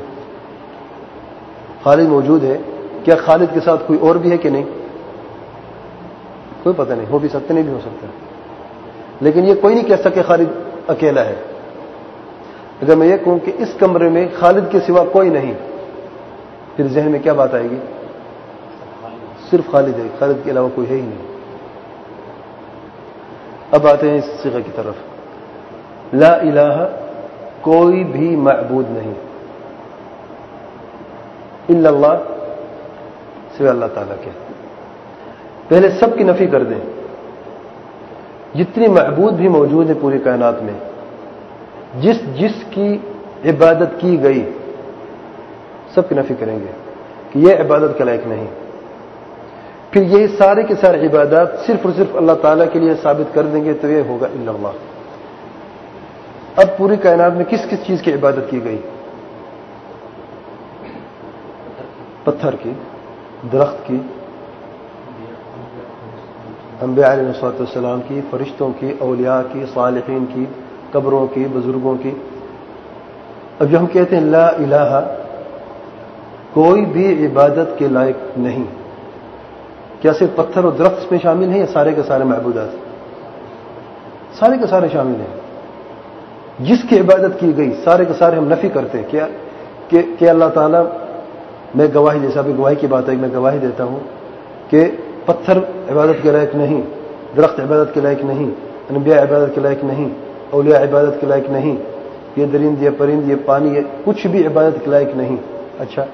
خالد موجود ہے. کیا خالد کے ساتھ کوئی اور بھی ہے کہ نہیں؟ کوئی پتہ نہیں، ہو بھی سکتا نہیں بھی ہو سکتا. لیکن یہ کوئی نہیں کہہ سکے خالد اکیلا ہے. اگر میں یہ کہوں کہ اس کمرے میں خالد کے سوا کوئی نہیں، پھر ذہن میں کیا بات آئے گی؟ صرف خالد ہے، خالد کے علاوہ کوئی ہے ہی نہیں. اب آتے ہیں اس صیغہ کی طرف. لا الہ، کوئی بھی معبود نہیں، الا اللہ، سوائے اللہ تعالیٰ کے. پہلے سب کی نفی کر دیں. جتنی معبود بھی موجود ہیں پوری کائنات میں، جس کی عبادت کی گئی، سب کی نفی کریں گے کہ یہ عبادت کے لائق نہیں. پھر یہ سارے کے سارے عبادات صرف اور صرف اللہ تعالیٰ کے لیے ثابت کر دیں گے تو یہ ہوگا الا اللہ. اب پوری کائنات میں کس کس چیز کی عبادت کی گئی؟ پتھر کی، درخت کی، انبیاء علیہ السلام کی، فرشتوں کی، اولیاء کی، صالحین کی، قبروں کی، بزرگوں کی. اب جو ہم کہتے ہیں لا الہ، کوئی بھی عبادت کے لائق نہیں، کیا صرف پتھر اور درخت اس میں شامل ہیں یا سارے کے سارے معبودات؟ سارے کے سارے شامل ہیں. جس کی عبادت کی گئی سارے کے سارے ہم نفی کرتے ہیں. کیا کہ اللہ تعالیٰ، میں گواہی، جیسا بھی گواہی کی بات ہے، میں گواہی دیتا ہوں کہ پتھر عبادت کے لائق نہیں، درخت عبادت کے لائق نہیں، انبیاء عبادت کے لائق نہیں، اولیاء عبادت کے لائق نہیں، یہ درند، یہ پرند، یہ پانی، یہ کچھ بھی عبادت کے لائق نہیں. اچھا،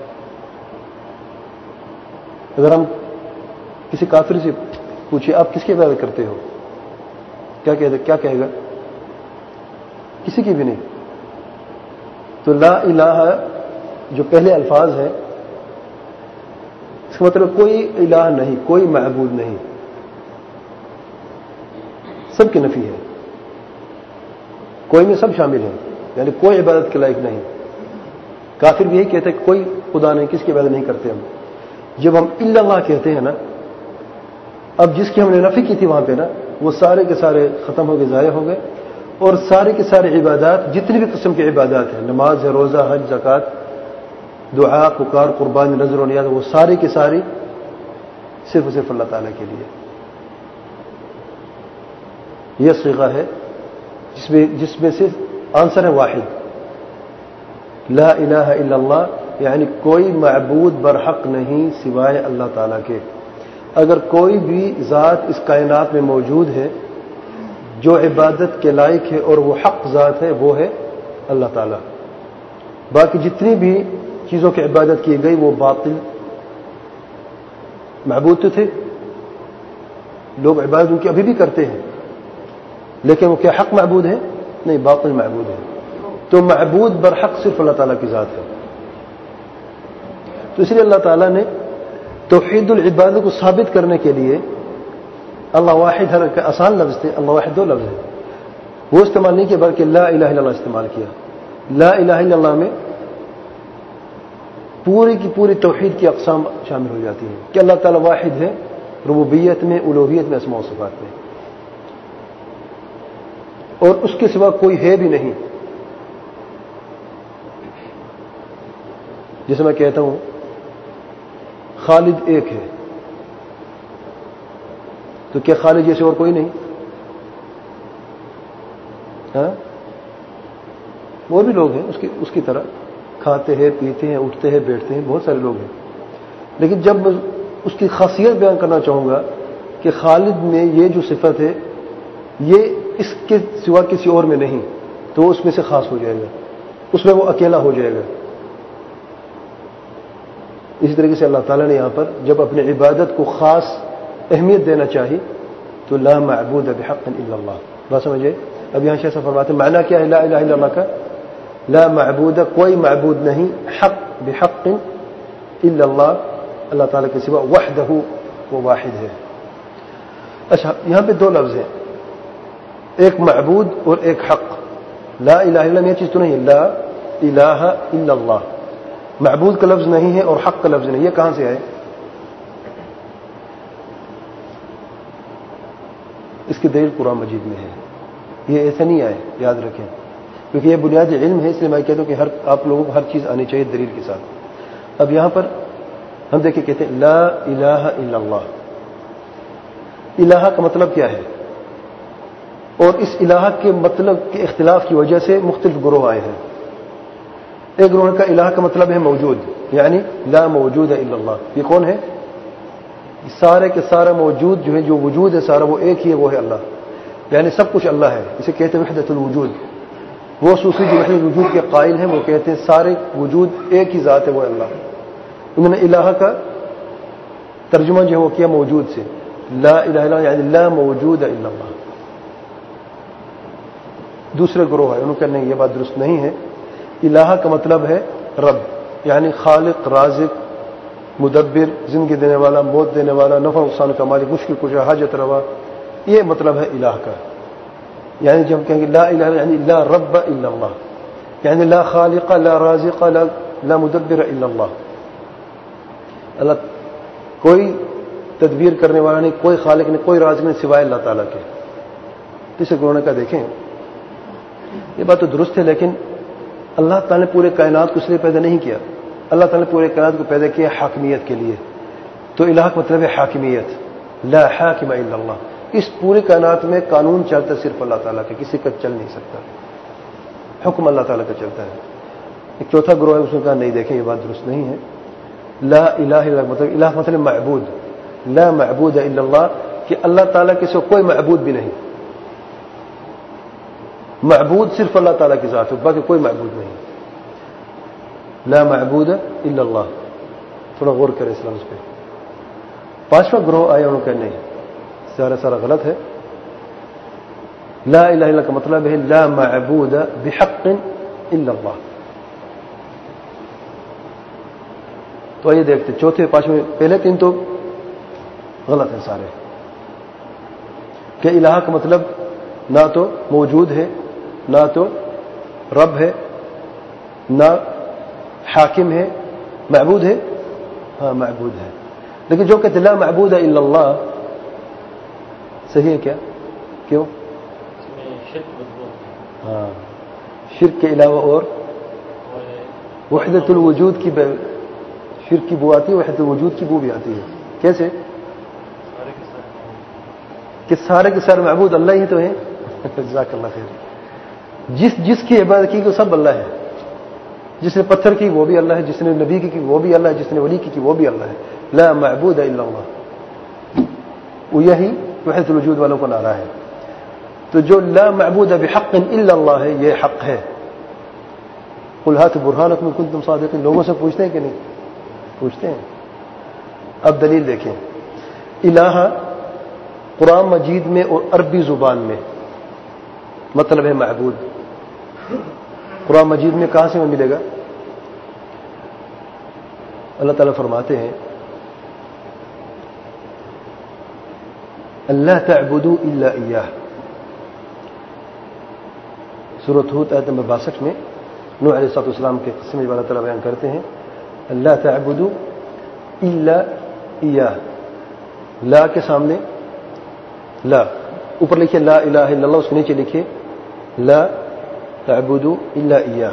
اگر ہم کسی کافر سے پوچھیں آپ کس کی عبادت کرتے ہو، کیا کہے گا؟ کسی کی بھی نہیں. تو لا الہ جو پہلے الفاظ ہیں، اس کا مطلب کوئی الہ نہیں، کوئی معبود نہیں. سب کی نفی ہے، کوئی میں سب شامل ہے، یعنی کوئی عبادت کے لائق نہیں. کافر بھی یہی کہتے ہیں کہ کوئی خدا نہیں، کس کی عبادت نہیں کرتے ہم. جب ہم الا اللہ کہتے ہیں نا، اب جس کی ہم نے نفی کی تھی وہاں پہ نا، وہ سارے کے سارے ختم ہو گئے، ضائع ہو گئے. اور سارے کے سارے عبادات، جتنی بھی قسم کی عبادات ہیں، نماز ہے، روزہ، حج، زکوٰۃ، دعا، پکار، قربانی، نذر و نیاز، وہ ساری کی ساری صرف اور صرف اللہ تعالیٰ کے لیے. یہ صیغہ ہے جس میں صرف آنسر ہے واحد، لا الہ الا اللہ، یعنی کوئی معبود برحق نہیں سوائے اللہ تعالیٰ کے. اگر کوئی بھی ذات اس کائنات میں موجود ہے جو عبادت کے لائق ہے اور وہ حق ذات ہے، وہ ہے اللہ تعالیٰ. باقی جتنی بھی چیزوں کی عبادت کی گئی وہ باطل معبود تو تھے، لوگ عبادت ان کی ابھی بھی کرتے ہیں، لیکن وہ کیا حق معبود ہے؟ نہیں، باطل معبود ہے. تو معبود برحق صرف اللہ تعالیٰ کی ذات ہے. تو اس لیے اللہ تعالیٰ نے توحید العبادت کو ثابت کرنے کے لیے اللہ واحد، ہر آسان لفظ تھے، اللہ واحد 2 لفظ ہے، وہ استعمال نہیں کیا، بلکہ لا الہ الا اللہ استعمال کیا. لا الہ الا اللہ میں پوری کی پوری توحید کی اقسام شامل ہو جاتی ہیں کہ اللہ تعالیٰ واحد ہے، ربوبیت میں، الوہیت میں، اسماء و صفات میں، اور اس کے سوا کوئی ہے بھی نہیں. جیسے میں کہتا ہوں خالد ایک ہے، تو کیا خالد جیسے اور کوئی نہیں؟ ہاں، وہ بھی لوگ ہیں اس کی طرح، کھاتے ہیں، پیتے ہیں، اٹھتے ہیں، بیٹھتے ہیں، بہت سارے لوگ ہیں. لیکن جب میں اس کی خاصیت بیان کرنا چاہوں گا کہ خالد میں یہ جو صفت ہے یہ اس کے سوا کسی اور میں نہیں، تو وہ اس میں سے خاص ہو جائے گا، اس میں وہ اکیلا ہو جائے گا. اسی طریقے سے اللہ تعالیٰ نے یہاں پر جب اپنی عبادت کو خاص اہمیت دینا چاہی تو لا معبود بحق الا اللہ. بات سمجھے؟ اب یہاں شیخ صاحب فرماتے ہیں معنی کیا ہے لا الہ الا اللہ کا؟ لا معبود، کوئی معبود نہیں، حق بحق الا اللہ، اللہ تعالیٰ کے سوا، وحدہ، وہ واحد ہے. اچھا، یہاں پہ 2 لفظ ہیں، ایک معبود اور ایک حق. لا الہ الا اللہ یہ چیز تو نہیں ہے، لا الہ الا اللہ، معبود کا لفظ نہیں ہے اور حق کا لفظ نہیں. یہ کہاں سے آئے؟ اس کی دلیل قرآن مجید میں ہے. یہ ایسے نہیں آئے، یاد رکھیں، کیونکہ یہ بنیادی علم ہے، اس لیے میں کہتا ہوں کہ آپ لوگوں کو ہر چیز آنی چاہیے دلیل کے ساتھ. اب یہاں پر ہم دیکھیں، کہتے ہیں لا الہ الا اللہ. الہ کا مطلب کیا ہے؟ اور اس الہ کے مطلب کے اختلاف کی وجہ سے مختلف گروہ آئے ہیں. ایک گروہ کا الہ کا مطلب ہے موجود، یعنی لا موجود الا اللہ. یہ کون ہے؟ سارے کے سارا موجود جو ہے، جو وجود ہے سارا، وہ ایک ہی ہے، وہ ہے اللہ، یعنی سب کچھ اللہ ہے. اسے کہتے ہیں وحدت الوجود. وہ صوفی جو وحدت الوجود کے قائل ہیں وہ کہتے ہیں سارے وجود ایک ہی ذات ہے، وہ اللہ. انہوں نے الہ کا ترجمہ جو ہے وہ کیا موجود سے، لا الہ الا اللہ یعنی لا موجود الا اللہ. دوسرے گروہ ہے، انہوں نے کہا نہیں، یہ بات درست نہیں ہے. الہ کا مطلب ہے رب، یعنی خالق، رازق، مدبر، زندگی دینے والا، موت دینے والا، نفع نقصان کا مالک، مشکل کشا، حاجت روا. یہ مطلب ہے الہ کا. یعنی جب ہم کہیں گے لا الہ یعنی لا رب الا اللہ، یعنی لا خالق، لا رازق، لا مدبر الا اللہ. اللہ کوئی تدبیر کرنے والا نہیں، کوئی خالق نہیں، کوئی رازق نہیں سوائے اللہ تعالیٰ کے. اسے گروہ کا دیکھیں، یہ بات تو درست ہے، لیکن اللہ تعالیٰ نے پورے کائنات کو اس لیے پیدا نہیں کیا. اللہ تعالیٰ نے پورے کائنات کو پیدا کیا حاکمیت کے لیے. تو الہ کا مطلب ہے حاکمیت، لا حاکم الا اللہ. اس پوری کائنات میں قانون چلتا صرف اللہ تعالیٰ کا، کسی کا چل نہیں سکتا، حکم اللہ تعالیٰ کا چلتا ہے. ایک چوتھا گروہ ہے، اس نے کہا نہیں، دیکھیں یہ بات درست نہیں ہے. لا الہ الا اللہ مطلب، الہ مطلب معبود، لا معبود الا اللہ، کہ اللہ تعالیٰ کے سوا کوئی معبود بھی نہیں. معبود صرف اللہ تعالیٰ کی ذات ہے، باقی کوئی معبود نہیں. لا معبود الا اللہ. تھوڑا غور کریں اس لفظ پہ. 5واں گروہ آیا، انہوں نے کہا نہیں، سارا غلط ہے. لا الہ الا اللہ کا مطلب ہے لا معبود بحق الا اللہ. تو آئیے دیکھتے چوتھے 5ویں، پہلے 3 تو غلط ہیں سارے. کہ الہ کا مطلب نہ تو موجود ہے، نہ تو رب ہے، نہ حاکم ہے. معبود ہے؟ ہاں معبود ہے. لیکن جو کہتے لا معبود الا اللہ، صحیح ہے کیا؟ کیوں؟ ہاں، شرک کے علاوہ اور وحدت الوجود کی شرک کی بو آتی ہے، وحدت الوجود کی بو بھی آتی ہے. کیسے کہ سارے کے سارے معبود اللہ ہی تو ہیں. جزاک اللہ خیر. جس کی عبادت کی وہ سب اللہ ہے. جس نے پتھر کی وہ بھی اللہ ہے، جس نے نبی کی وہ بھی اللہ ہے، جس نے ولی کی وہ بھی اللہ ہے. لا معبود الا اللہ، وہ یہی وحدت الوجود والوں کو نعرہ ہے. تو جو لا معبود بحق الا اللہ ہے، یہ حق ہے. قل هاتوا برهانكم ان كنتم صادقين. لوگوں سے پوچھتے ہیں کہ نہیں پوچھتے ہیں؟ اب دلیل دیکھیں. الہ قرآن مجید میں اور عربی زبان میں مطلب ہے معبود. قرآن مجید میں کہاں سے ملے گا؟ اللہ تعالیٰ فرماتے ہیں اللہ تعبدوا الا ایاہ. سورۃ ہود آیت نمبر 62 میں نوح علیہ السلام کے قصے میں اللہ تعالیٰ بیان کرتے ہیں اللہ تعبدوا الا ایاہ. لا کے سامنے لا، اوپر لکھیے لا الہ الا اللہ، اس کے نیچے لکھیے لا تعبدوا الا ایاہ.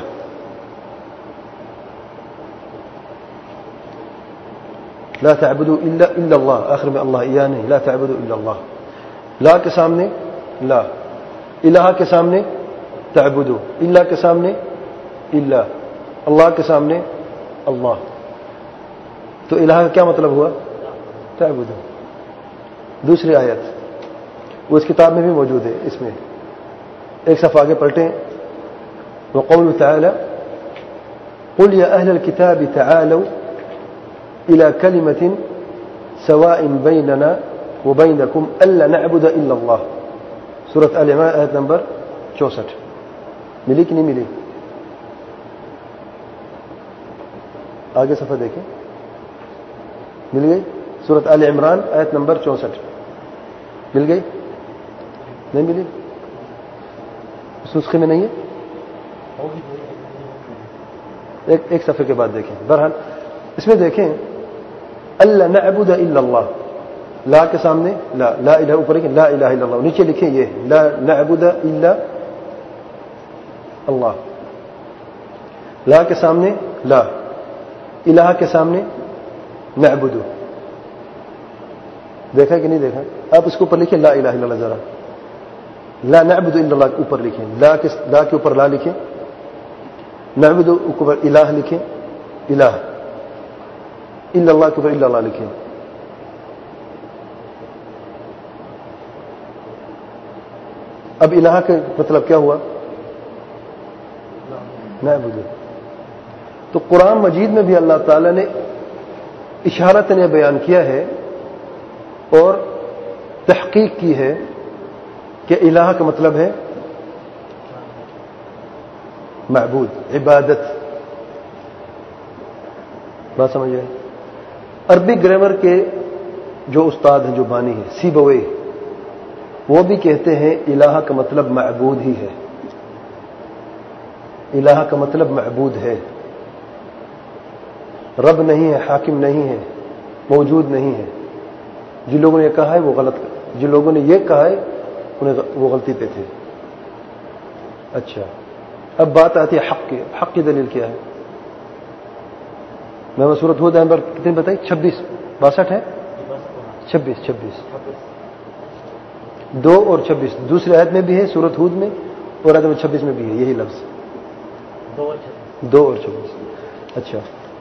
لا تعبدوا الا اللہ، آخر میں اللہ، ایاہ نہیں. لا تعبدوا الا اللہ. لا کے سامنے لا، الہ کے سامنے تعبدوا، الا کے سامنے الا، اللہ کے سامنے اللہ. تو الہ کا کیا مطلب ہوا؟ تعبدوا. دوسری آیت وہ اس کتاب میں بھی موجود ہے. اس میں ایک صفحہ آگے پلٹیں. وقوله تعالى قل يا أهل الكتاب تعالوا إلى كلمة سواء بيننا وبينكم ألا نعبد إلا الله. سورة آل عمران آیت نمبر 64. ملی کہ نہیں ملی؟ آگے صفحہ دیکھیں. مل گئی؟ سورة آل عمران آیت نمبر 64 مل گئی؟ نہیں ملی؟ اس نسخے میں نہیں ہے. ایک صفحے کے بعد دیکھیں. بہرحال اس میں دیکھیں اللہ نعبد الا اللہ. لا کے سامنے لا، لا الہ اوپر لکھیں لا الہ الا اللہ، نیچے لکھیں یہ لا نعبد الا اللہ. لا کے سامنے لا، الہ کے سامنے نعبد. دیکھا کہ نہیں دیکھا؟ آپ اس کے اوپر لکھیں لا الہ الا اللہ. ذرا لا نعبد الا اللہ کے اوپر لکھیں، لا کے اوپر لا لکھیں، نعبد کے اوپر الہ لکھیں، الہ، الا اللہ کے اوپر الا اللہ لکھیں. اب الہ کا مطلب کیا ہوا؟ نعبد. تو قرآن مجید میں بھی اللہ تعالی نے اشارتاً یہ بیان کیا ہے اور تحقیق کی ہے کہ الہ کا مطلب ہے معبود، عبادت. بات سمجھ آئی؟ عربی گرامر کے جو استاد ہیں، جو بانی ہیں، سیبوے، وہ بھی کہتے ہیں الہ کا مطلب معبود ہی ہے. الہ کا مطلب معبود ہے، رب نہیں ہے، حاکم نہیں ہے، موجود نہیں ہے. جن لوگوں نے یہ کہا ہے وہ غلط، جن لوگوں نے یہ کہا ہے وہ غلطی پہ تھے. اچھا، اب بات آتی ہے حق کی. حق کی دلیل کیا ہے؟ میں سورۃ ہود نمبر کتنی بتائی؟ 26 62 ہے. 26 2 اور 26 دوسری آیت میں بھی ہے سورۃ ہود میں، اور آیت نمبر 26 میں بھی ہے یہی لفظ 2 اور 26. اچھا،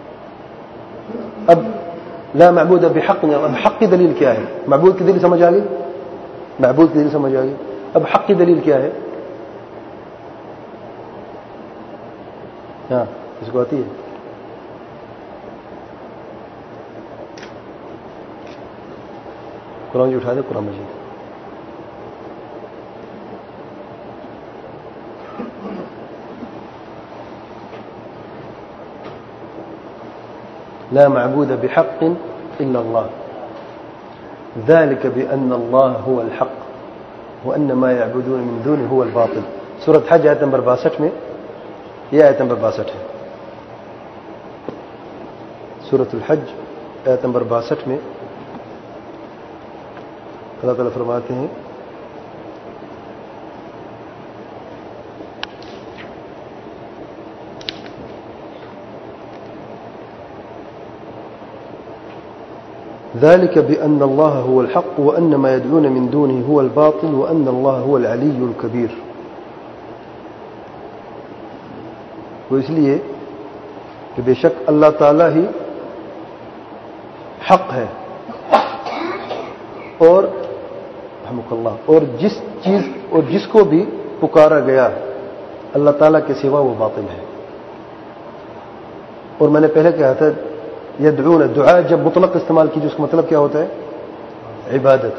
اب لا معبود بحق، حق کی دلیل کیا ہے؟ معبود کی دلیل سمجھ آ گئی؟ معبود کی دلیل سمجھ آ گئی. اب حق کی دلیل کیا ہے؟ ہاں، اس کو آتی ہے؟ قرآن جی اٹھا دے. قرآن مجید لا معبود بحق إلا الله ذلك بأن الله هو الحق وأن ما يعبدون من دونه هو الباطل. سورة حج آیت نمبر 62 میں یہ آیت نمبر 62 ہے. سورة الحج آیت نمبر 62 میں اللہ تعالیٰ فرماتے ہیں ذلك بأن الله هو الحق وأن ما يدعون من دونه هو الباطل وأن الله هو العلي الكبير. وہ اس لیے کہ بے شک اللہ تعالیٰ ہی حق ہے اور رحمک اللہ اور جس چیز اور جس کو بھی پکارا گیا اللہ تعالیٰ کے سوا وہ باطل ہے. اور میں نے پہلے کہا تھا یدعون دعا جب مطلق استعمال کیجیے اس کا مطلب کیا ہوتا ہے؟ عبادت.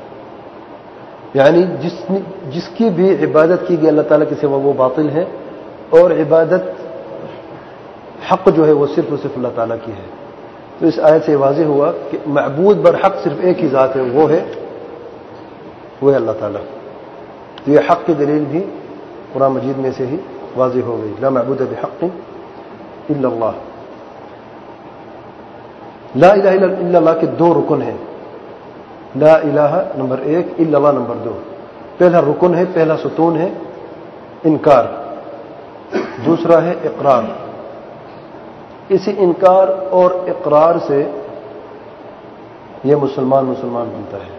یعنی جس کی بھی عبادت کی گئی اللہ تعالیٰ کے سوا وہ باطل ہے اور عبادت حق جو ہے وہ صرف اور صرف اللہ تعالیٰ کی ہے. تو اس آیت سے واضح ہوا کہ معبود برحق صرف ایک ہی ذات ہے وہ ہے اللہ تعالیٰ. تو یہ حق کی دلیل بھی قرآن مجید میں سے ہی واضح ہو گئی. لا معبود بحق الا اللہ. لا الہ الا اللہ کے دو رکن ہیں. لا الہ نمبر 1، الا اللہ نمبر 2. پہلا رکن ہے، پہلا ستون ہے انکار، دوسرا ہے اقرار. اسی انکار اور اقرار سے یہ مسلمان بنتا ہے.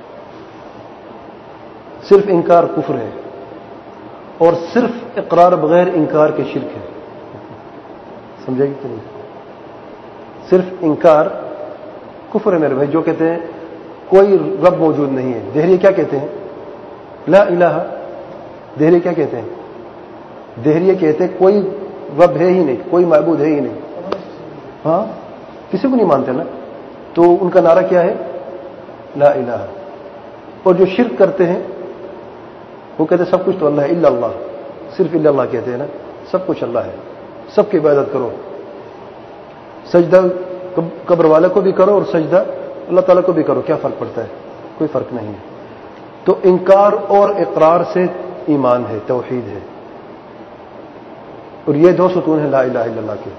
صرف انکار کفر ہے اور صرف اقرار بغیر انکار کے شرک ہے. سمجھے گی کہ نہیں؟ صرف انکار کفر ہے میرے بھائی. جو کہتے ہیں کوئی رب موجود نہیں ہے، دہریے کیا کہتے ہیں؟ لا الہ. دہریے کیا کہتے ہیں؟ دہریے کہتے ہیں کوئی رب ہے ہی نہیں، کوئی معبود ہے ہی نہیں. ہاں، کسی کو نہیں مانتے نا. تو ان کا نعرہ کیا ہے؟ لا الہ. اور جو شرک کرتے ہیں وہ کہتے ہیں سب کچھ تو اللہ ہے، الا اللہ. صرف الا اللہ کہتے ہیں نا، سب کچھ اللہ ہے، سب کی عبادت کرو. سجدہ قبر والے کو بھی کرو اور سجدہ اللہ تعالیٰ کو بھی کرو، کیا فرق پڑتا ہے؟ کوئی فرق نہیں ہے. تو انکار اور اقرار سے ایمان ہے، توحید ہے. اور یہ دو ستون ہیں لا الہ الا اللہ کے.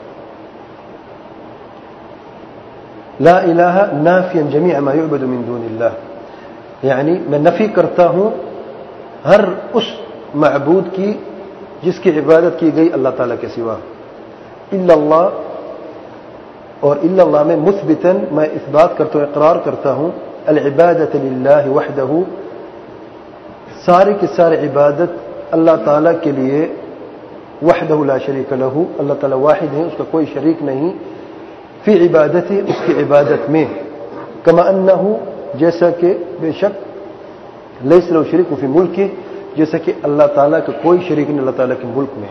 لا الہ نافیا جمیع ما یعبد من دون اللہ. یعنی میں نفی کرتا ہوں ہر اس معبود کی جس کی عبادت کی گئی اللہ تعالیٰ کے سوا. الا اللہ اور الا اللہ میں مثبتاً میں اس بات کرتا ہوں، اقرار کرتا ہوں العبادت للہ وحدہ. سارے کی سارے عبادت اللہ تعالیٰ کے لیے وحدہ لا شریک لہ. اللہ تعالیٰ واحد ہے، اس کا کوئی شریک نہیں. فی عبادتی، اس کی عبادت میں. کما انہ، جیسا کہ بے شک لیس لہ شریک فی ملکہ، جیسا کہ اللہ تعالیٰ کا کوئی شریک نہیں اللہ تعالیٰ کے ملک میں.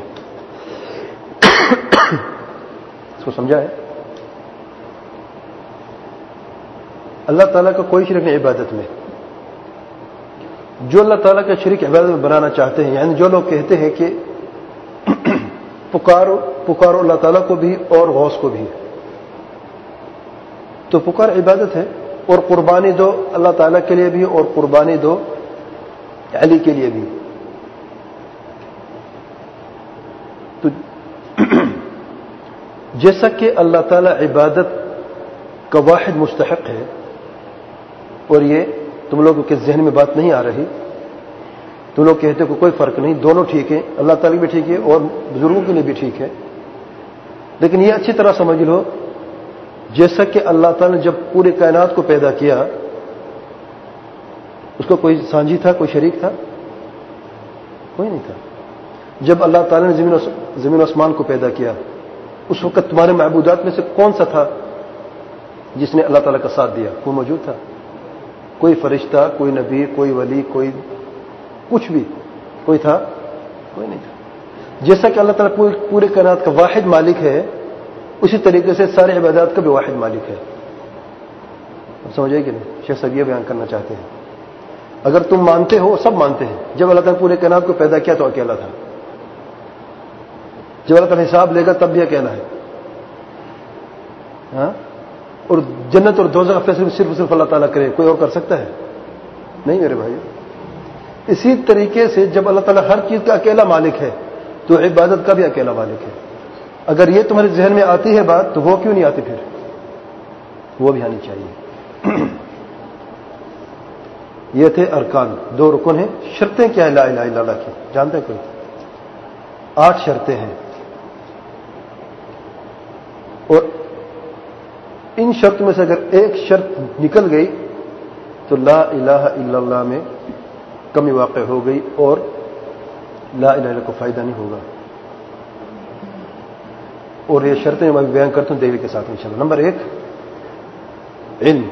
اس کو سمجھا ہے؟ اللہ تعالیٰ کا کوئی شریک نہیں عبادت میں. جو اللہ تعالیٰ کا شریک عبادت میں بنانا چاہتے ہیں، یعنی جو لوگ کہتے ہیں کہ پکارو اللہ تعالیٰ کو بھی اور غوث کو بھی، تو پکار عبادت ہے. اور قربانی دو اللہ تعالیٰ کے لیے بھی اور قربانی دو علی کے لیے بھی. تو جیسا کہ اللہ تعالیٰ عبادت کا واحد مستحق ہے، اور یہ تم لوگوں کے ذہن میں بات نہیں آ رہی. تم لوگ کہتے کہ کوئی فرق نہیں، دونوں ٹھیک ہیں، اللہ تعالیٰ بھی ٹھیک ہے اور بزرگوں کے لیے بھی ٹھیک ہے. لیکن یہ اچھی طرح سمجھ لو، جیسا کہ اللہ تعالیٰ نے جب پورے کائنات کو پیدا کیا، اس کو کوئی سانجی تھا، کوئی شریک تھا؟ کوئی نہیں تھا. جب اللہ تعالیٰ نے زمین و آسمان کو پیدا کیا، اس وقت تمہارے معبودات میں سے کون سا تھا جس نے اللہ تعالیٰ کا ساتھ دیا؟ کوئی موجود تھا؟ کوئی فرشتہ، کوئی نبی، کوئی ولی، کوئی کچھ بھی کوئی تھا؟ کوئی نہیں تھا. جیسا کہ اللہ تعالیٰ پورے کائنات کا واحد مالک ہے، اسی طریقے سے سارے عبادات کا بھی واحد مالک ہے. سمجھے کہ نہیں؟ شیخ صاحب یہ بیان کرنا چاہتے ہیں. اگر تم مانتے ہو، سب مانتے ہیں، جب اللہ تعالیٰ پورے کائنات کو پیدا کیا تو اکیلا تھا. جب اللہ تعالیٰ حساب لے گا تب بھی اکیلا ہے. ہاں، اور جنت اور دوزخ کا فیصلہ صرف اللہ تعالیٰ کرے، کوئی اور کر سکتا ہے؟ نہیں میرے بھائی. اسی طریقے سے جب اللہ تعالیٰ ہر چیز کا اکیلا مالک ہے تو عبادت کا بھی اکیلا مالک ہے. اگر یہ تمہارے ذہن میں آتی ہے بات تو وہ کیوں نہیں آتی؟ پھر وہ بھی آنی چاہیے. یہ تھے ارکان، 2 رکن ہیں. شرطیں کیا ہے لا الہ الا اللہ کی جانتے ہیں کوئی؟ 8 شرطیں ہیں، اور ان شرطوں میں سے اگر ایک شرط نکل گئی تو لا الہ الا اللہ میں کمی واقع ہو گئی اور لا الہ الا اللہ کو فائدہ نہیں ہوگا. اور یہ شرطیں میں بیان کرتا ہوں دلیل کے ساتھ انشاءاللہ. نمبر 1 علم.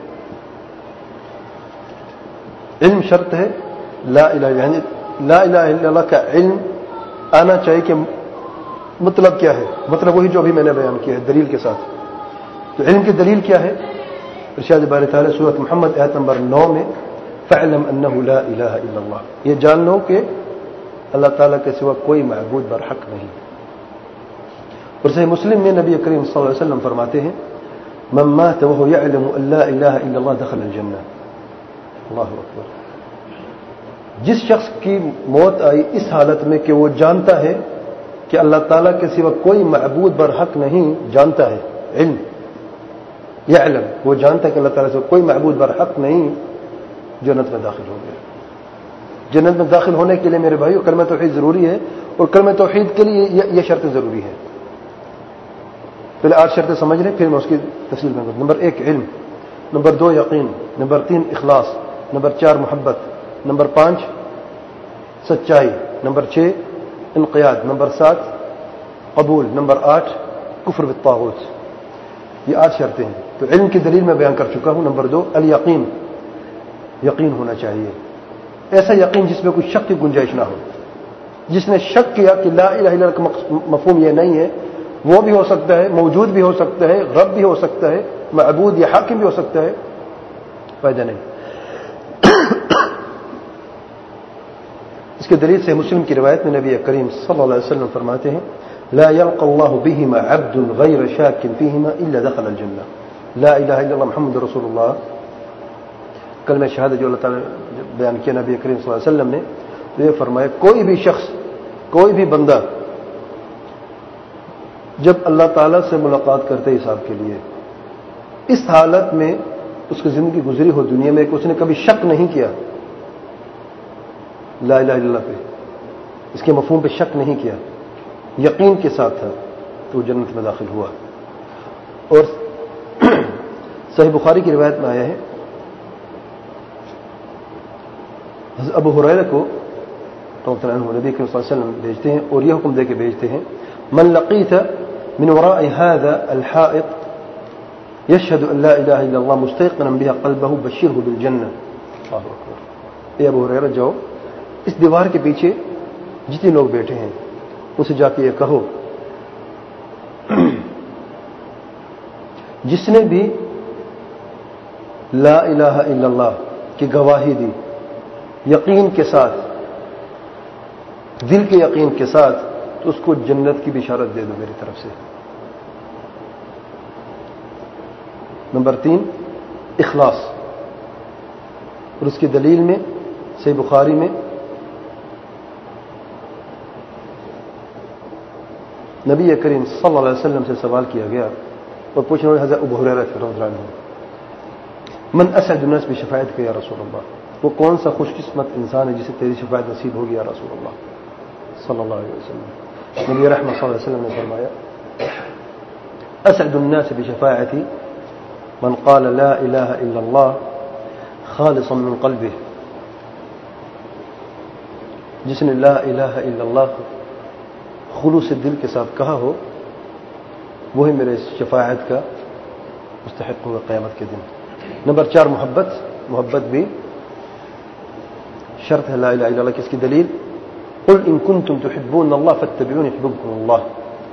علم شرط ہے. لا الہ یعنی لا الہ الا اللہ کا علم آنا چاہیے کہ مطلب کیا ہے. مطلب وہی جو ابھی میں نے بیان کیا ہے دلیل کے ساتھ. تو علم کی دلیل کیا ہے؟ ارشاد باری تعالی سورۃ محمد آیت نمبر 9 میں فاعلم انہ لا الہ الا اللہ، یہ جان لو کہ اللہ تعالیٰ کے سوا کوئی معبود برحق نہیں. اور صحیح مسلم میں نبی کریم صلی اللہ علیہ وسلم فرماتے ہیں من مات وهو يعلم ان لا الہ الا اللہ دخل الجنہ. اللہ اکبر. جس شخص کی موت آئی اس حالت میں کہ وہ جانتا ہے کہ اللہ تعالیٰ کے سوا کوئی معبود برحق نہیں، جانتا ہے، علم یعلم، وہ جانتا ہے کہ اللہ تعالیٰ سے کوئی معبود برحق نہیں، جنت میں داخل ہو گیا. جنت میں داخل ہونے کے لیے میرے بھائیو کلمہ توحید ضروری ہے، اور کلمہ توحید کے لیے یہ شرطیں ضروری ہے. پہلے 8 شرطیں سمجھ لیں، پھر میں اس کی تفصیل میں کروں. نمبر 1 علم، نمبر 2 یقین، نمبر 3 اخلاص، نمبر 4 محبت، نمبر 5 سچائی، نمبر 6 انقیاد، نمبر 7 قبول، نمبر 8 کفر بالطاغوت. یہ 8 شرطیں ہیں. تو علم کی دلیل میں بیان کر چکا ہوں. نمبر 2 الیقین، یقین ہونا چاہیے، ایسا یقین جس میں کوئی شک کی گنجائش نہ ہو. جس نے شک کیا کہ لا الہ الا اللہ کا مفہوم یہ نہیں ہے، وہ بھی ہو سکتا ہے، موجود بھی ہو سکتا ہے، رب بھی ہو سکتا ہے، معبود یا حاکم بھی ہو سکتا ہے، فائدہ نہیں. اس کے دلیل سے مسلم کی روایت میں نبی کریم صلی اللہ علیہ وسلم فرماتے ہیں لا يلقى الله بهما عبد غير شاك فيهما الا دخل الجنہ. لا الہ الا اللہ محمد رسول اللہ کلمہ شہادت جو اللہ تعالی نے بیان کیا نبی کریم صلی اللہ علیہ وسلم نے، تو یہ فرمایا کوئی بھی شخص، کوئی بھی بندہ جب اللہ تعالیٰ سے ملاقات کرتے حساب کے لیے اس حالت میں اس کی زندگی گزری ہو دنیا میں کہ اس نے کبھی شک نہیں کیا لا الہ الا اللہ پہ، اس کے مفہوم پہ شک نہیں کیا، یقین کے ساتھ تھا، تو وہ جنت میں داخل ہوا. اور صحیح بخاری کی روایت میں آیا ہے ابو ہریرہ کو رضی اللہ عنہ نبی کریم صلی اللہ علیہ وسلم بھیجتے ہیں اور یہ حکم دے کے بھیجتے ہیں من لقیت من وراء هذا الحائط يشهد ان لا اله الا الله مستيقنا بها قلبه بشره بالجنہ. اللہ اکبر. اے ابو ہریرہ جاؤ اس دیوار کے پیچھے جتنے لوگ بیٹھے ہیں اسے جا کے یہ کہو جس نے بھی لا الہ الا اللہ کی گواہی دی یقین کے ساتھ، دل کے یقین کے ساتھ، تو اس کو جنت کی بشارت دے دو میری طرف سے. نمبر 3 اخلاص، اور اس کی دلیل میں صحیح بخاری میں نبی کریم صلی اللہ علیہ وسلم سے سوال کیا گیا اور پوچھنے والے حضرت ابو ہریرہ رضی اللہ عنہ من اسعد الناس بشفاعتک یا رسول اللہ، وہ کون سا خوش قسمت انسان ہے جسے تیری شفاعت نصیب ہوگی یا رسول اللہ صلی اللہ علیہ وسلم. نبی رحمۃ صلی اللہ علیہ وسلم نے فرمایا اسعد الناس بشفاعتی من قال لا الہ الا اللہ خالصا من قلبه، جس نے لا الہ الا اللہ خلوص دل کے ساتھ کہا ہو وہی میرے شفاعت کا مستحق ہوگا قیامت کے دن. نمبر 4 محبت بھی شرط ہے لا الہ الا اللہ کی. اس کی دلیل قل ان کنتم تحبون اللہ فاتبعونی یحببکم اللہ.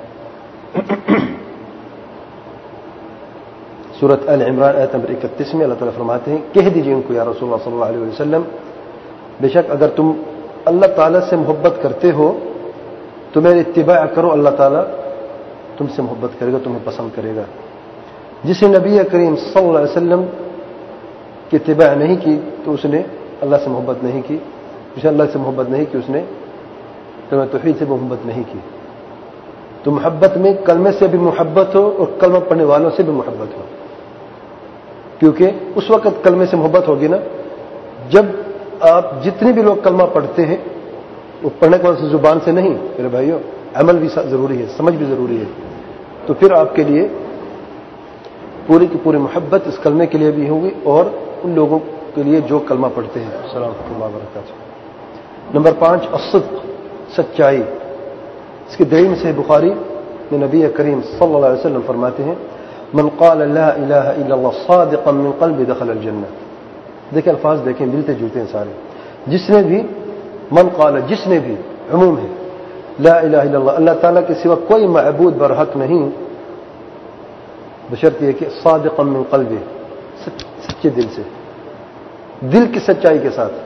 سورۃ آل عمران آیت نمبر 31 میں اللہ تعالیٰ فرماتے ہیں کہہ دیجئے ان کو یا رسول اللہ صلی اللہ علیہ وسلم بے شک اگر تم اللہ تعالیٰ سے محبت کرتے ہو تو میرے اتباع کرو، اللہ تعالیٰ تم سے محبت کرے گا، تمہیں پسند کرے گا. جس نے نبی کریم صلی اللہ علیہ وسلم کی اتباع نہیں کی تو اس نے اللہ سے محبت نہیں کی. اس نے اللہ سے محبت نہیں کی، اس نے کلمہ توحید سے محبت نہیں کی. تو محبت میں کلمے سے بھی محبت ہو اور کلمہ پڑھنے والوں سے بھی محبت ہو، کیونکہ اس وقت کلمے سے محبت ہوگی نا جب آپ جتنے بھی لوگ کلمہ پڑھتے ہیں وہ پڑھنے کے بعد زبان سے نہیں میرے بھائیوں، عمل بھی ضروری ہے، سمجھ بھی ضروری ہے. تو پھر آپ کے لیے پوری کی پوری محبت اس کلمے کے لیے بھی ہوگی اور ان لوگوں کے لیے جو کلمہ پڑھتے ہیں. السلام علیکم اللہ وبرکاتہ. نمبر 5 الصدق، سچائی. اس کی دلیل میں صحیح بخاری میں نبی کریم صلی اللہ علیہ وسلم فرماتے ہیں من قال لا الہ الا اللہ صادقا من قلب دخل الجنہ. دیکھیں الفاظ دیکھیں، ملتے جلتے ہیں سارے. جس نے بھی من قال، جس نے بھی عموم ہے، لا الہ الا اللہ، اللہ تعالیٰ کے سوا کوئی معبود برحق نہیں بشرط یہ کہ صادقا من قلب، سچے دل سے، دل کی سچائی کے ساتھ،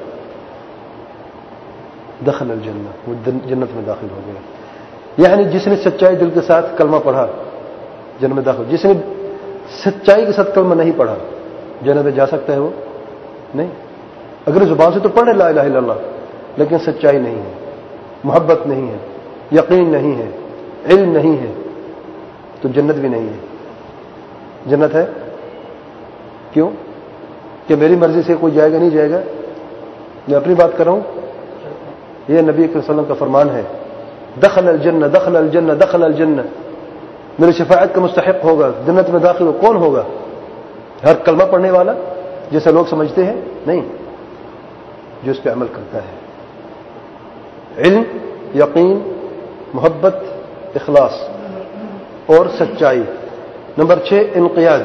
دخل الجنہ، وہ جنت میں داخل ہو گیا. یعنی جس نے سچائی دل کے ساتھ کلمہ پڑھا جنت میں داخل. جس نے سچائی کے ساتھ کلمہ نہیں پڑھا جنت میں جا سکتا ہے وہ نہیں. اگر زبان سے تو پڑھے لا الہ الا اللہ لیکن سچائی نہیں ہے، محبت نہیں ہے، یقین نہیں ہے، علم نہیں ہے تو جنت بھی نہیں ہے. جنت ہے کیوں کہ میری مرضی سے کوئی جائے گا نہیں جائے گا، میں اپنی بات کر رہا ہوں. یہ نبی صلی اللہ علیہ وسلم کا فرمان ہے دخل الجنہ دخل الجنہ دخل الجنہ، میری شفاعت کا مستحق ہوگا، جنت میں داخل ہو. کون ہوگا؟ ہر کلمہ پڑھنے والا جیسے لوگ سمجھتے ہیں نہیں، جو اس پہ عمل کرتا ہے. علم، یقین، محبت، اخلاص اور سچائی. نمبر 6 انقیاد.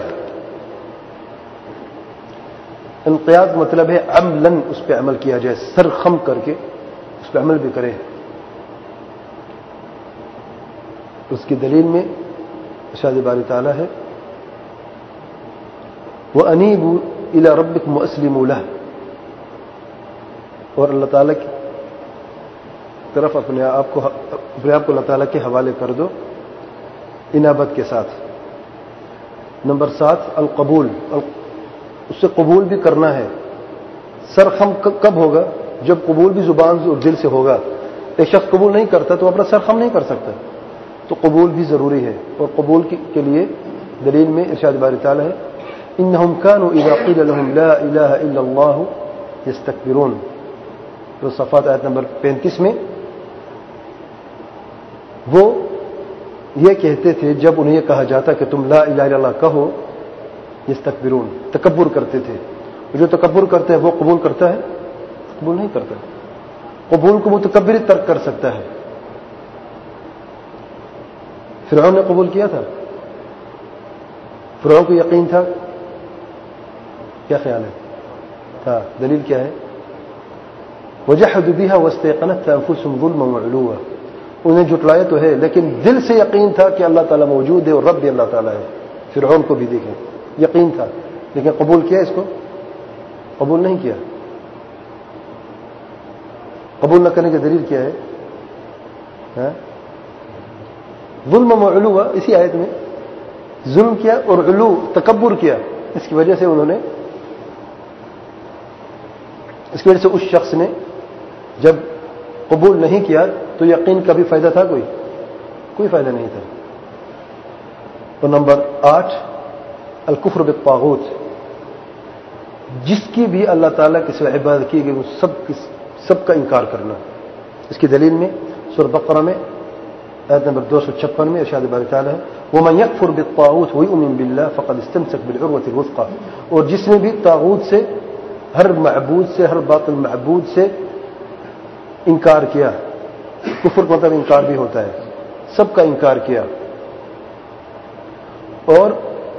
انقیاد مطلب ہے عملاً اس پہ عمل کیا جائے، سر خم کر کے اس پہ عمل بھی کرے. اس کی دلیل میں ارشاد باری تعالیٰ ہے وَأَنِيبُوا إِلَىٰ رَبِّكُمْ وَأَسْلِمُوا لَهُ، اور اللہ تعالیٰ کی طرف اپنے آپ کو اللہ تعالیٰ کے حوالے کر دو انابت کے ساتھ. نمبر 7 القبول، اس سے قبول بھی کرنا ہے. سرخم کب ہوگا؟ جب قبول بھی زبان اور دل سے ہوگا. ایک شخص قبول نہیں کرتا تو اپنا سرخم نہیں کر سکتا، تو قبول بھی ضروری ہے. اور قبول کے لیے دلیل میں ارشاد باری تعالیٰ ہے انہم کانوا اذا قیل لهم لا الہ الا اللہ یستکبرون. تو صفات آیت نمبر 35 میں وہ یہ کہتے تھے جب انہیں یہ کہا جاتا کہ تم لا الہ الا اللہ کہو، یستکبرون، تکبر کرتے تھے. جو تکبر کرتے ہیں وہ قبول کرتا ہے؟ قبول نہیں کرتا. قبول کو متکبر ترک کر سکتا ہے. فرعون نے قبول کیا تھا؟ فرعون کو یقین تھا؟ کیا خیال ہے؟ تھا. دلیل کیا ہے؟ وجحدوا بها واستيقنتها انفسهم ظلما وعلوا. انہیں جھٹلایا تو ہے لیکن دل سے یقین تھا کہ اللہ تعالیٰ موجود ہے اور رب بھی اللہ تعالیٰ ہے. فرعون کو بھی دیکھیں یقین تھا لیکن قبول کیا اس کو؟ قبول نہیں کیا. قبول نہ کرنے کی دلیل کیا ہے؟ ظلم و علو. اسی آیت میں ظلم کیا اور علو تکبر کیا. اس کی وجہ سے انہوں نے، اس کی وجہ سے اس شخص نے جب قبول نہیں کیا تو یقین کا بھی فائدہ تھا؟ کوئی فائدہ نہیں تھا. اور نمبر 8 الکفر بالطاغوت، جس کی بھی اللہ تعالیٰ کے سوا عبادت کی گئی وہ سب کا انکار کرنا. اس کی دلیل میں سورہ بقرہ میں آیت نمبر 256 میں ارشاد باری تعالیٰ ہے وَمَنْ يَكْفُرْ بِالطَّاغُوتِ وَيُؤْمِنْ بِاللَّهِ فَقَدِ اسْتَمْسَكَ بِالْعُرْوَةِ الْوُثْقَىٰ. اور جس نے بھی طاغوت سے، ہر معبود سے، ہر باطل معبود سے انکار کیا، کفر کا مطلب انکار بھی ہوتا ہے، سب کا انکار کیا اور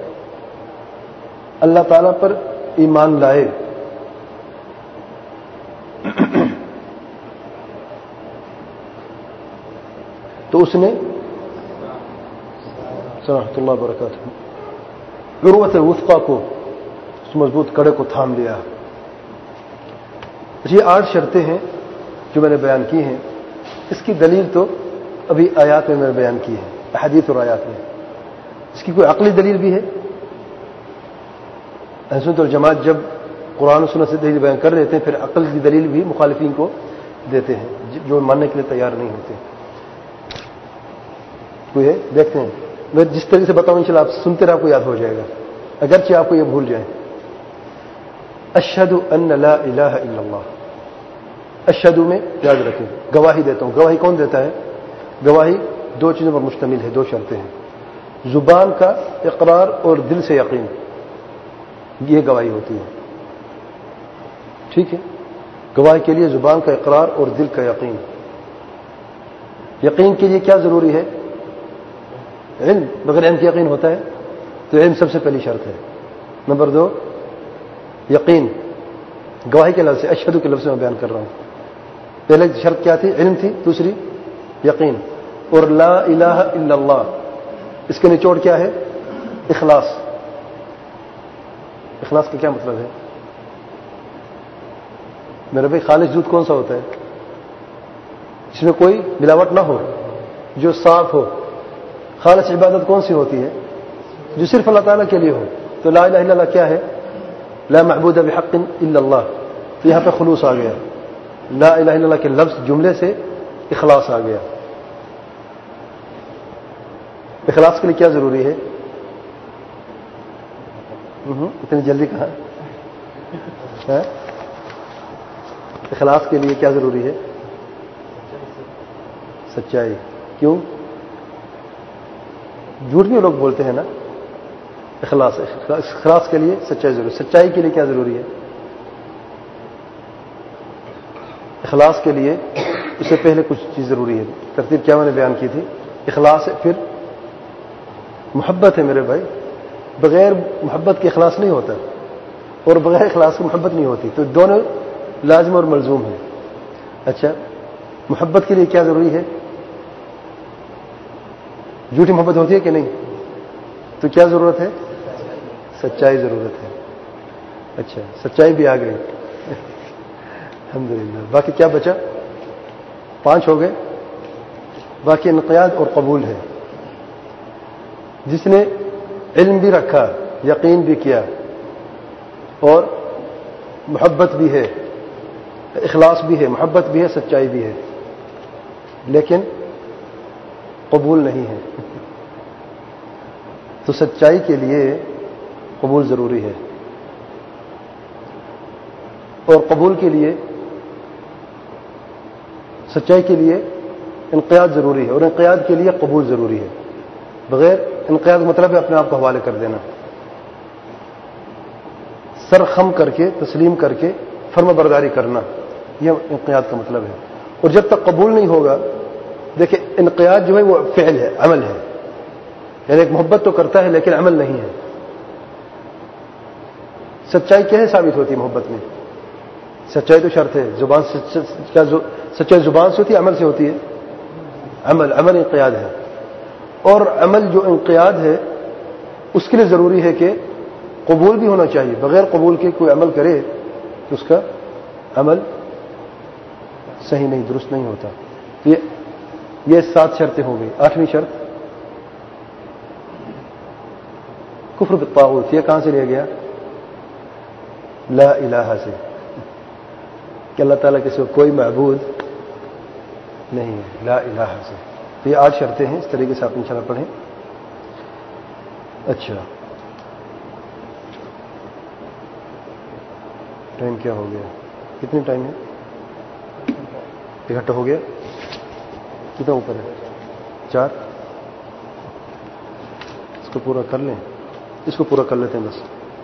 اللہ تعالیٰ پر ایمان لائے، تو اس نے رحمۃ اللہ وبرکاتہ عروۃ الوثقیٰ کو، اس مضبوط کڑے کو تھام لیا. یہ 8 شرطیں ہیں جو میں نے بیان کی ہیں. اس کی دلیل تو ابھی آیات میں بیان کی ہے، احادیث اور آیات میں. اس کی کوئی عقلی دلیل بھی ہے؟ اہل سنت والجماعت جب قرآن و سنت سے دلیل بیان کر رہے تھے پھر عقل کی دلیل بھی مخالفین کو دیتے ہیں جو ماننے کے لیے تیار نہیں ہوتے. کوئی ہے دیکھتے ہیں, میں جس طریقے سے بتاؤں انشاءاللہ آپ سنتے رہے آپ کو یاد ہو جائے گا, اگرچہ آپ کو یہ بھول جائیں. اشہد ان لا الہ الا اللہ. اشہد میں یاد رکھیں گواہی دیتا ہوں. گواہی کون دیتا ہے؟ گواہی دو چیزوں پر مشتمل ہے, دو شرطیں ہیں. زبان کا اقرار اور دل سے یقین, یہ گواہی ہوتی ہے. ٹھیک ہے, گواہی کے لیے زبان کا اقرار اور دل کا یقین. یقین کے لیے کیا ضروری ہے؟ علم. بغیر علم کی یقین ہوتا ہے؟ تو علم سب سے پہلی شرط ہے. نمبر 2 یقین. گواہی کے لفظ سے, اشہد کے لفظ سے میں بیان کر رہا ہوں. پہلے شرط کیا تھی؟ علم تھی. دوسری یقین. اور لا الہ الا اللہ, اس کے نچوڑ کیا ہے؟ اخلاص. اخلاص کا کیا مطلب ہے میرے بھائی؟ خالص دودھ کون سا ہوتا ہے؟ جس میں کوئی ملاوٹ نہ ہو, جو صاف ہو. خالص عبادت کون سی ہوتی ہے؟ جو صرف اللہ تعالیٰ کے لیے ہو. تو لا الہ الا اللہ کیا ہے؟ لا معبود بحق الا اللہ. تو یہاں پہ خلوص آ گیا. لا الہ الا اللہ کے لفظ جملے سے اخلاص آ گیا. اخلاص کے لیے کیا ضروری ہے؟ اتنی جلدی کہاں؟ اخلاص کے لیے کیا ضروری ہے؟ سچائی. کیوں؟ جھوٹ بھی لوگ بولتے ہیں نا. اخلاص کے لیے سچائی ضروری. سچائی کے لیے کیا ضروری ہے؟ اخلاص کے لیے اس سے پہلے کچھ چیز ضروری ہے. ترتیب کیا میں نے بیان کی تھی؟ اخلاص ہے, پھر محبت ہے میرے بھائی. بغیر محبت کے اخلاص نہیں ہوتا, اور بغیر اخلاص کی محبت نہیں ہوتی. تو دونوں لازم اور ملزوم ہیں. اچھا, محبت کے لیے کیا ضروری ہے؟ جھوٹی محبت ہوتی ہے کہ نہیں؟ تو کیا ضرورت ہے؟ سچائی ضرورت ہے. اچھا, سچائی بھی آ گئی الحمدللہ. باقی کیا بچا؟ 5 ہو گئے. باقی انقیاد اور قبول ہے. جس نے علم بھی رکھا, یقین بھی کیا, اور محبت بھی ہے, اخلاص بھی ہے, محبت بھی ہے, سچائی بھی ہے, لیکن قبول نہیں ہے, تو سچائی کے لیے قبول ضروری ہے. اور قبول کے لیے, سچائی کے لیے انقیاد ضروری ہے, اور انقیاد کے لیے قبول ضروری ہے. بغیر انقیاد مطلب ہے اپنے آپ کو حوالے کر دینا, سر خم کر کے, تسلیم کر کے فرما برداری کرنا, یہ انقیاد کا مطلب ہے. اور جب تک قبول نہیں ہوگا, دیکھیں انقیاد جو ہے وہ فعل ہے, عمل ہے. یعنی ایک محبت تو کرتا ہے لیکن عمل نہیں ہے. سچائی کیسے ثابت ہوتی ہے محبت میں؟ سچائی تو شرط ہے. زبان سے سچائی زبان سے ہوتی ہے, عمل سے ہوتی ہے؟ عمل انقیاد ہے. اور عمل جو انقیاد ہے اس کے لیے ضروری ہے کہ قبول بھی ہونا چاہیے. بغیر قبول کے کوئی عمل کرے تو اس کا عمل صحیح نہیں, درست نہیں ہوتا. یہ 7 شرطیں ہو گئی. 8ویں شرط کفر بالطاغوت. یہ کہاں سے لیا گیا؟ لا الہ سے, کہ اللہ تعالیٰ کے سوا کوئی معبود نہیں ہے. لا الہ سے. تو یہ 8 شرطیں ہیں. اس طریقے سے آپ انشاءاللہ پڑھیں. اچھا, ٹائم کیا ہو گیا؟ کتنی ٹائم ہے؟ 1 گھنٹہ ہو گیا. کتنا اوپر ہے؟ 4. اس کو پورا کر لیں, اس کو پورا کر لیتے ہیں بس.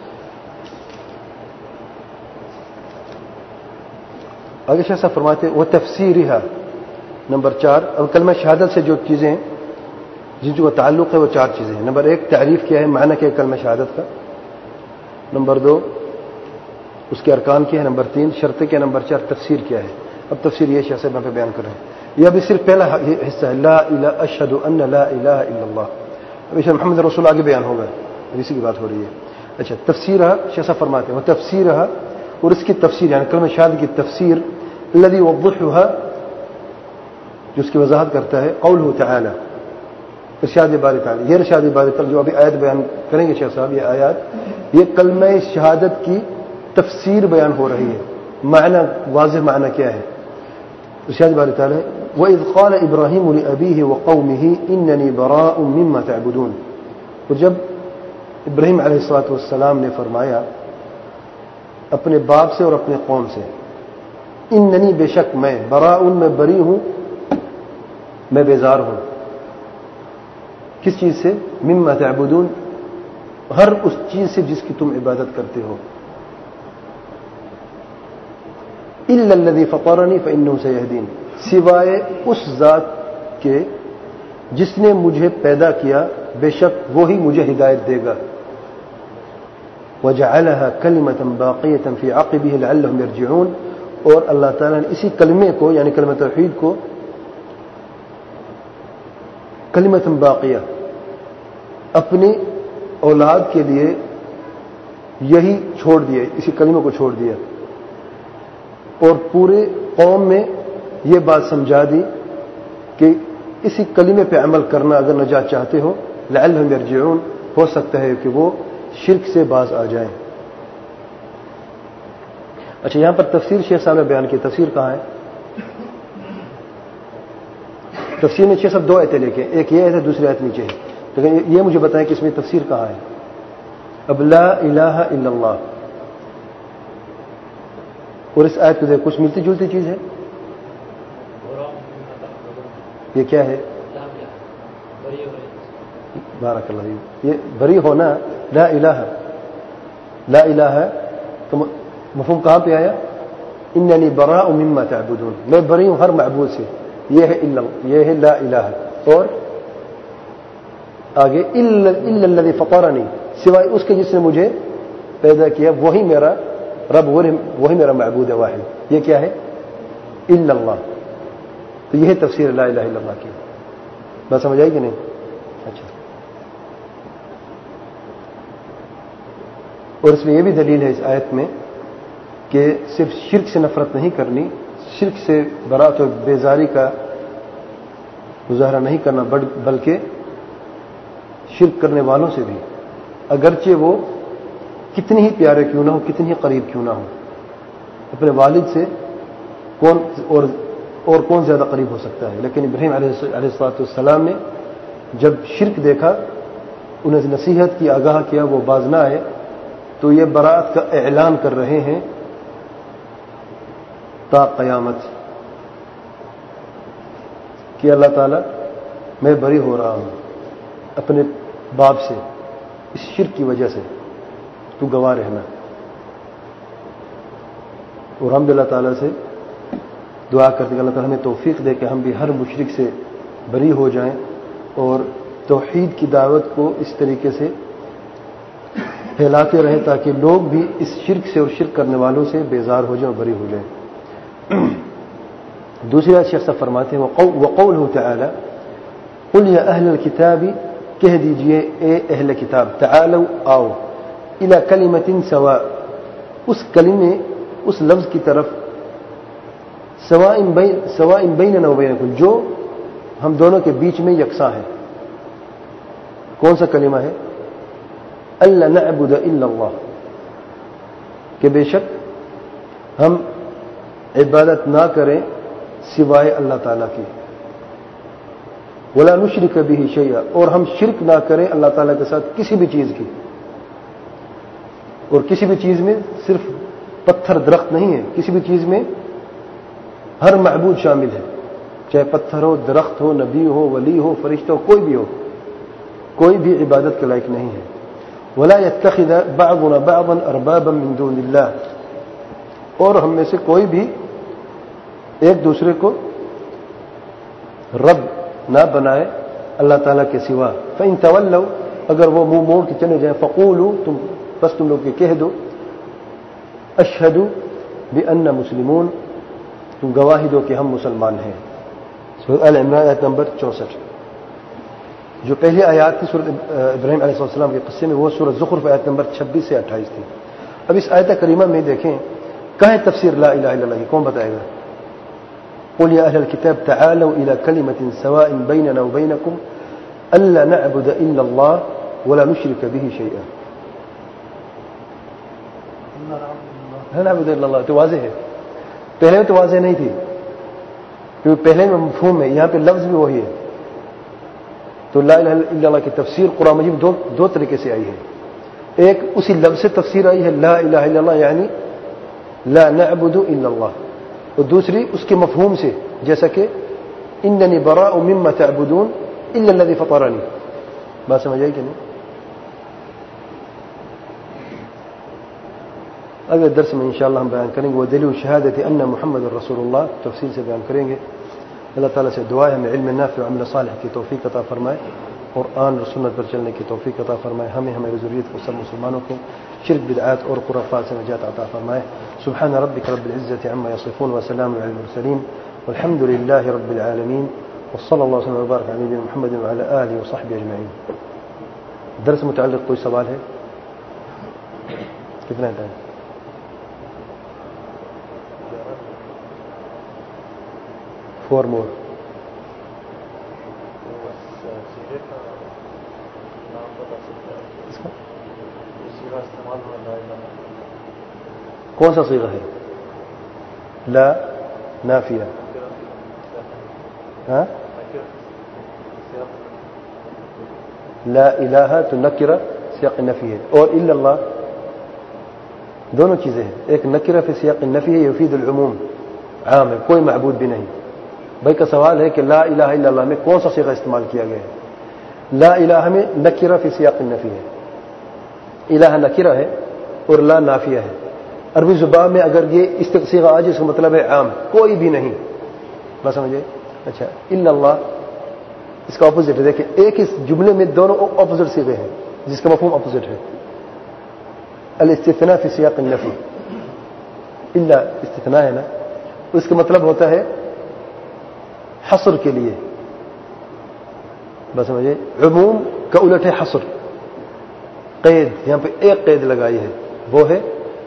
آگے شاہ صاحب فرماتے ہیں وہ تفسیرها. نمبر 4, اب کلمہ شہادت سے جو چیزیں ہیں جن کا تعلق ہے وہ 4 چیزیں ہیں. نمبر 1 تعریف کیا ہے, معنی کیا ہے کلمہ شہادت کا. نمبر 2 اس کے ارکان کیا ہے. نمبر 3 شرط کیا. نمبر 4 تفسیر کیا ہے. اب تفسیر یہ شاہ صاحب پہ بیان کر رہے ہیں. یہ ابھی صرف پہلا حصہ ہے, لا الہ اشہد ان لا الہ الا اللہ. اب اس محمد رسول آگے بیان ہوگا, اسی کی بات ہو رہی ہے. اچھا, تفسیرها شاہ صاحب فرماتے ہیں وہ تفسیرها, اور اس کی تفسیر یعنی کلمہ شہادت کی تفسیر, الذي يوضحها جو اس کی وضاحت کرتا ہے, قوله تعالی ارشاد باری تعالی. یہ ارشاد باری تعالی جو ابھی آیت بیان کریں گے شیخ صاحب, یہ آیات یہ کلمہ شہادت کی تفسیر بیان ہو رہی ہے. معنی واضح معنی کیا ہے, ارشاد باری تعالیٰ وَإِذْ قَالَ إِبْرَاهِيمُ لِأَبِيهِ وَقَوْمِهِ إِنَّنِي بَرَاءٌ مِّمَّا تَعْبُدُونَ. اور جب ابراہیم علیہ السلام نے فرمایا اپنے باپ سے اور اپنے قوم سے، اننی بے شک میں، براء میں بری ہوں، میں بیزار ہوں، کس چیز سے؟ مما تعبدون، ہر اس چیز سے جس کی تم عبادت کرتے ہو، الا الذی فطرنی فانہ سیہدین، سوائے اس ذات کے جس نے مجھے پیدا کیا، بے شک وہی مجھے ہدایت دے گا. وجعلها کلمۃ باقیۃ فی عقبہ لعلہم یرجعون، اور اللہ تعالیٰ نے اسی کلمے کو یعنی کلمہ توحید کو کلمۃ باقیہ اپنی اولاد کے لیے یہی چھوڑ دیا، اسی کلمے کو چھوڑ دیا، اور پورے قوم میں یہ بات سمجھا دی کہ اسی کلمے پہ عمل کرنا اگر نجات چاہتے ہو، لعلہم یرجعون، ہو سکتا ہے کہ وہ شرک سے باز آ جائیں. اچھا، یہاں پر تفسیر شیخ صاحب نے بیان کی، تفسیر کہاں ہے؟ تفسیر میں شیخ صاحب دو آیتیں لے کے، ایک یہ آیت ہے، دوسری آیت نیچے ہے، لیکن یہ مجھے بتائیں کہ اس میں تفسیر کہاں ہے. اب لا الہ الا اللہ اور اس آیت کو دیکھ، کچھ ملتی جلتی چیز ہے. یہ کیا ہے؟ بارک اللہ فیک. یہ بری ہونا، لا الہ، لا الہ تو مفہوم کہاں پہ آیا؟ اننی براء مما تعبدون، میں بری ہوں ہر معبود سے، یہ ہے یہ ہے لا الہ. اور آگے الا الذی فطرنی، سوائے اس کے جس نے مجھے پیدا کیا، وہی میرا رب، وہی میرا معبود ہے واحد. یہ کیا ہے؟ الا اللہ. تو یہ ہے تفسیر لا الہ الا اللہ کی. بات سمجھ آئی کہ نہیں؟ اچھا، اور اس میں یہ بھی دلیل ہے اس آیت میں کہ صرف شرک سے نفرت نہیں کرنی، شرک سے برات و بیزاری کا مظاہرہ نہیں کرنا، بلکہ شرک کرنے والوں سے بھی، اگرچہ وہ کتنی ہی پیارے کیوں نہ ہو، کتنی ہی قریب کیوں نہ ہو. اپنے والد سے کون زیادہ قریب ہو سکتا ہے؟ لیکن ابراہیم علیہ السلام نے جب شرک دیکھا، انہیں نصیحت کی، آگاہ کیا، وہ باز نہ آئے، تو یہ برات کا اعلان کر رہے ہیں تا قیامت کہ اللہ تعالیٰ میں بری ہو رہا ہوں اپنے باپ سے اس شرک کی وجہ سے، تو گواہ رہنا. اور ہم بھی اللہ تعالیٰ سے دعا کرتے کہ اللہ تعالیٰ ہمیں توفیق دے کہ ہم بھی ہر مشرک سے بری ہو جائیں اور توحید کی دعوت کو اس طریقے سے پھیلاتے رہیں تاکہ لوگ بھی اس شرک سے اور شرک کرنے والوں سے بیزار ہو جائیں اور بری ہو جائیں. دوسری بات شیخ صاحب فرماتے ہیں وقوله تعالی قل یا اہل الکتاب، کہہ دیجئے اے اہل کتاب، تعالوا آؤ، الی کلمۃ سواء، اس کلمے، اس لفظ کی طرف، سواء بیننا وبینکم، جو ہم دونوں کے بیچ میں یکساں ہے. کون سا کلمہ ہے؟ الا نعبد الا اللہ، کہ بے شک ہم عبادت نہ کریں سوائے اللہ تعالیٰ کی، ولا نشرک بہ شیئا، اور ہم شرک نہ کریں اللہ تعالیٰ کے ساتھ کسی بھی چیز کی. اور کسی بھی چیز میں صرف پتھر درخت نہیں ہے، کسی بھی چیز میں ہر معبود شامل ہے، چاہے پتھر ہو، درخت ہو، نبی ہو، ولی ہو، فرشتہ ہو، کوئی بھی ہو، کوئی بھی عبادت کے لائق نہیں ہے. ولا يتخذ بعضنا بعضا اربابا من دون اللہ، اور ہم میں سے کوئی بھی ایک دوسرے کو رب نہ بنائے اللہ تعالیٰ کے سوا. فإن تولوا، اگر وہ منہ موڑ کے چلے جائیں، فقولوا، بس تم لوگ یہ کہہ دو، اشہد بأننا مسلمون، تم گواہی دو کہ ہم مسلمان ہیں. سورۃ آل عمران آیت نمبر 64. جو پہلی آیات تھی سورۃ ابراہیم علیہ السلام کے قصے میں، وہ سورۃ زخرف آیت نمبر 26 سے 28 تھی. اب اس آیت کریمہ میں دیکھیں کہاں ہے تفسیر لا الہ الا اللہ کی؟ کون بتائے گا؟ قل یا اہل الکتاب تعالوا الی کلمۃ سواء بیننا وبینکم الا نعبد الا اللہ ولا نشرک به شیئا. لا نعبد الا اللہ تو واضح ہے، پہلے تو واضح نہیں تھی. کیونکہ پہلے میں مفہوم ہے، یہاں پہ لفظ بھی وہی ہے. تو لا الہ الا اللہ کی تفسیر قرآن مجید دو طریقے سے آئی ہے. ایک اسی لفظ سے تفسیر آئی ہے لا الہ الا اللہ یعنی لا نعبد الا اللہ، اور دوسری اس کے مفہوم سے جیسا کہ اننی براء مما تعبدون الا الذی فطرنی. بات سمجھ آئی کہ نہیں؟ اگلے درس میں انشاءاللہ ہم بیان کریں گے وہ دلیل شہادت ان محمد رسول اللہ، تفصیل سے بیان کریں گے. اللہ تعالیٰ سے دعا ہے ہمیں علم نافع و عمل صالح کی توفیق عطا فرمائے، قرآن اور سنت پر چلنے کی توفیق عطا فرمائے. ہمیں ہماری ضروریت کو سب مسلمانوں کو شرک بدعات اور خرافات سے نجات عطا فرمائے. سبحان ربک رب العزة عما یصفون وسلام علی المرسلین والحمد للہ رب العالمین وصلی اللہ وسلم وبارک علی نبینا محمد وعلی آلہ وصحبہ اجمعین. درس متعلق کوئی سوال ہے؟ کتنا ٹائم؟ فور مور. کون سا صیغہ ہے؟ لا نافیہ. ہاں لا الہ تو نکرہ سیاق نفی ہے، اور الا اللہ دونوں چیزیں ہیں. ایک نکرہ فی سیاق نفی ہے یفید العموم، عام ہے، کوئی معبود بھی نہیں. بھائی کا سوال ہے کہ لا الہ الا اللہ میں کون سا صیغہ استعمال کیا گیا ہے؟ لا الہ میں نکرہ فی سیاق النفی ہے، الہ نکرہ ہے اور لا نافیہ ہے. عربی زبان میں اگر یہ صیغہ آ جائے اس کا مطلب ہے عام، کوئی بھی نہیں. بس سمجھے؟ اچھا الا اللہ اس کا اپوزٹ ہے. دیکھیں ایک اس جملے میں دونوں اپوزٹ صیغے ہیں جس کا مفہوم اپوزٹ ہے. الاستثناء فی سیاق النفی، الا استثناء ہے نا، اس کا مطلب ہوتا ہے حصر کے لیے. بس سمجھے؟ عموم کا الٹ ہے حصر، قید. یہاں پہ ایک قید لگائی ہے وہ ہے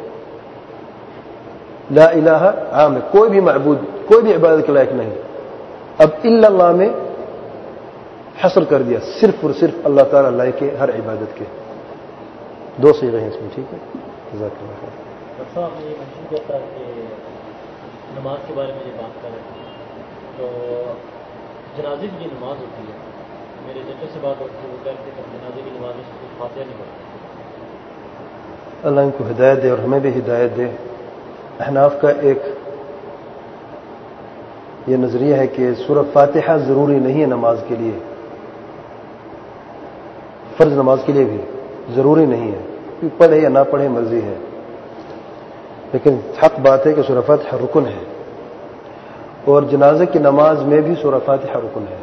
لا الہ عام ہے، کوئی بھی معبود کوئی بھی عبادت کے لائق نہیں. اب الا اللہ میں حصر کر دیا، صرف اور صرف اللہ تعالیٰ لائق ہے ہر عبادت کے. دو صیغے ہیں اس میں. ٹھیک ہے، جزاک اللہ خیر. ڈاکٹر صاحب نے یہ مینشن کیا تھا کہ نماز کے بارے میں یہ بات کر رہے تھے، تو جنازے کی نماز ہوتی ہے، میرے چچا سے بات ہوتی ہے، وہ کہتے ہیں کہ جنازے کی نماز میں صرف فاتحہ نہیں پڑھتے. اللہ ان کو ہدایت دے اور ہمیں بھی ہدایت دے. احناف کا ایک یہ نظریہ ہے کہ سورہ فاتحہ ضروری نہیں ہے نماز کے لیے، فرض نماز کے لیے بھی ضروری نہیں ہے، پڑھے یا نہ پڑھے مرضی ہے. لیکن حق بات ہے کہ سورہ فاتحہ رکن ہے، اور جنازے کی نماز میں بھی سورہ فاتحہ رکن ہے.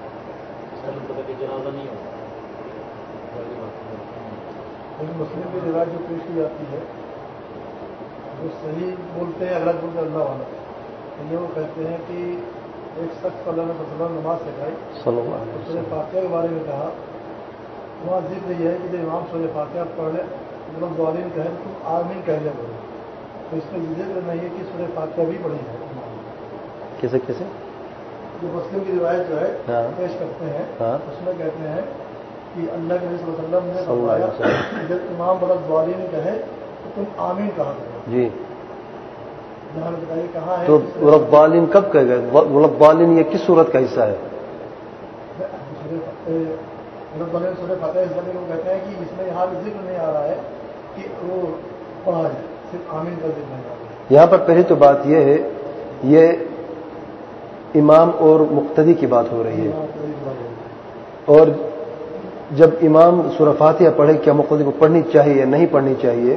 مسلم کی روایت جو پیش کی جاتی ہے وہ صحیح بولتے ہیں، غلط بولتے اللہ والا. یہ وہ کہتے ہیں کہ ایک شخص اللہ نے وسلم نماز سکھائی، سورہ فاتحہ کے بارے میں کہا. وہاں ذکر یہ ہے کہ جب امام سورہ فاتحہ پڑھ لے مطلب ظالم کہیں تم آمین کہہ لے بولے، تو اس میں ذکر نہیں ہے کہ سورہ فاتحہ بھی پڑھی ہے. کیسے کیسے جو مسلم کی روایت جو ہے پیش کرتے ہیں اس میں کہتے ہیں کہ اللہ کے نبی صلی اللہ علیہ وسلم نے فرمایا جب امام بلد ظالم کہے تو تم آمین کہا کرو. جی جہاں بتائیے کہاں ہے تو ربالین کب کہہ گئے؟ ربالین یہ کس صورت کا حصہ ہے؟ سورہ فاتحہ اس بارے میں کہتے ہیں کہ اس میں یہاں ذکر نہیں آ رہا ہے کہ وہ پڑھا جائے، صرف آمین کا ذکر نہیں آ رہا ہے. یہاں پر پہلی تو بات یہ ہے، یہ امام اور مقتدی کی بات ہو رہی ہے، اور جب امام سورہ فاتحہ پڑھے کیا مقتدی کو پڑھنی چاہیے یا نہیں پڑھنی چاہیے؟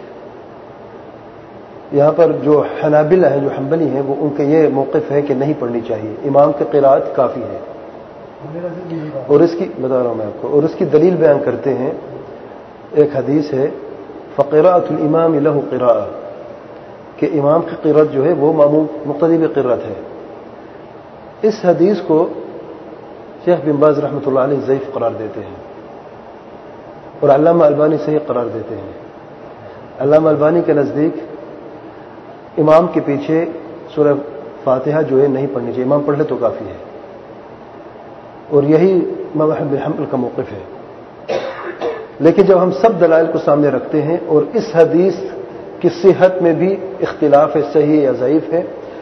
یہاں پر جو حنابلہ ہیں، جو حنبلی ہیں، وہ ان کا یہ موقف ہے کہ نہیں پڑھنی چاہیے، امام کی قراءت کافی ہے. اور اس کی بتا رہا ہوں میں آپ کو، اور اس کی دلیل بیان کرتے ہیں. ایک حدیث ہے فقراءۃ الامام لہ قراءہ، کہ امام کی قراءت جو ہے وہ ماموم مقتدی بھی قراءت ہے. اس حدیث کو شیخ بن باز رحمۃ اللہ علیہ ضعیف قرار دیتے ہیں، اور علامہ البانی صحیح قرار دیتے ہیں. علامہ البانی کے نزدیک امام کے پیچھے سورہ فاتحہ جو ہے نہیں پڑھنی چاہیے، امام پڑھ لے تو کافی ہے. اور یہی امام احمد بن حنبل کا موقف ہے. لیکن جب ہم سب دلائل کو سامنے رکھتے ہیں اور اس حدیث کی صحت میں بھی اختلاف ہے، صحیح یا ضعیف ہے،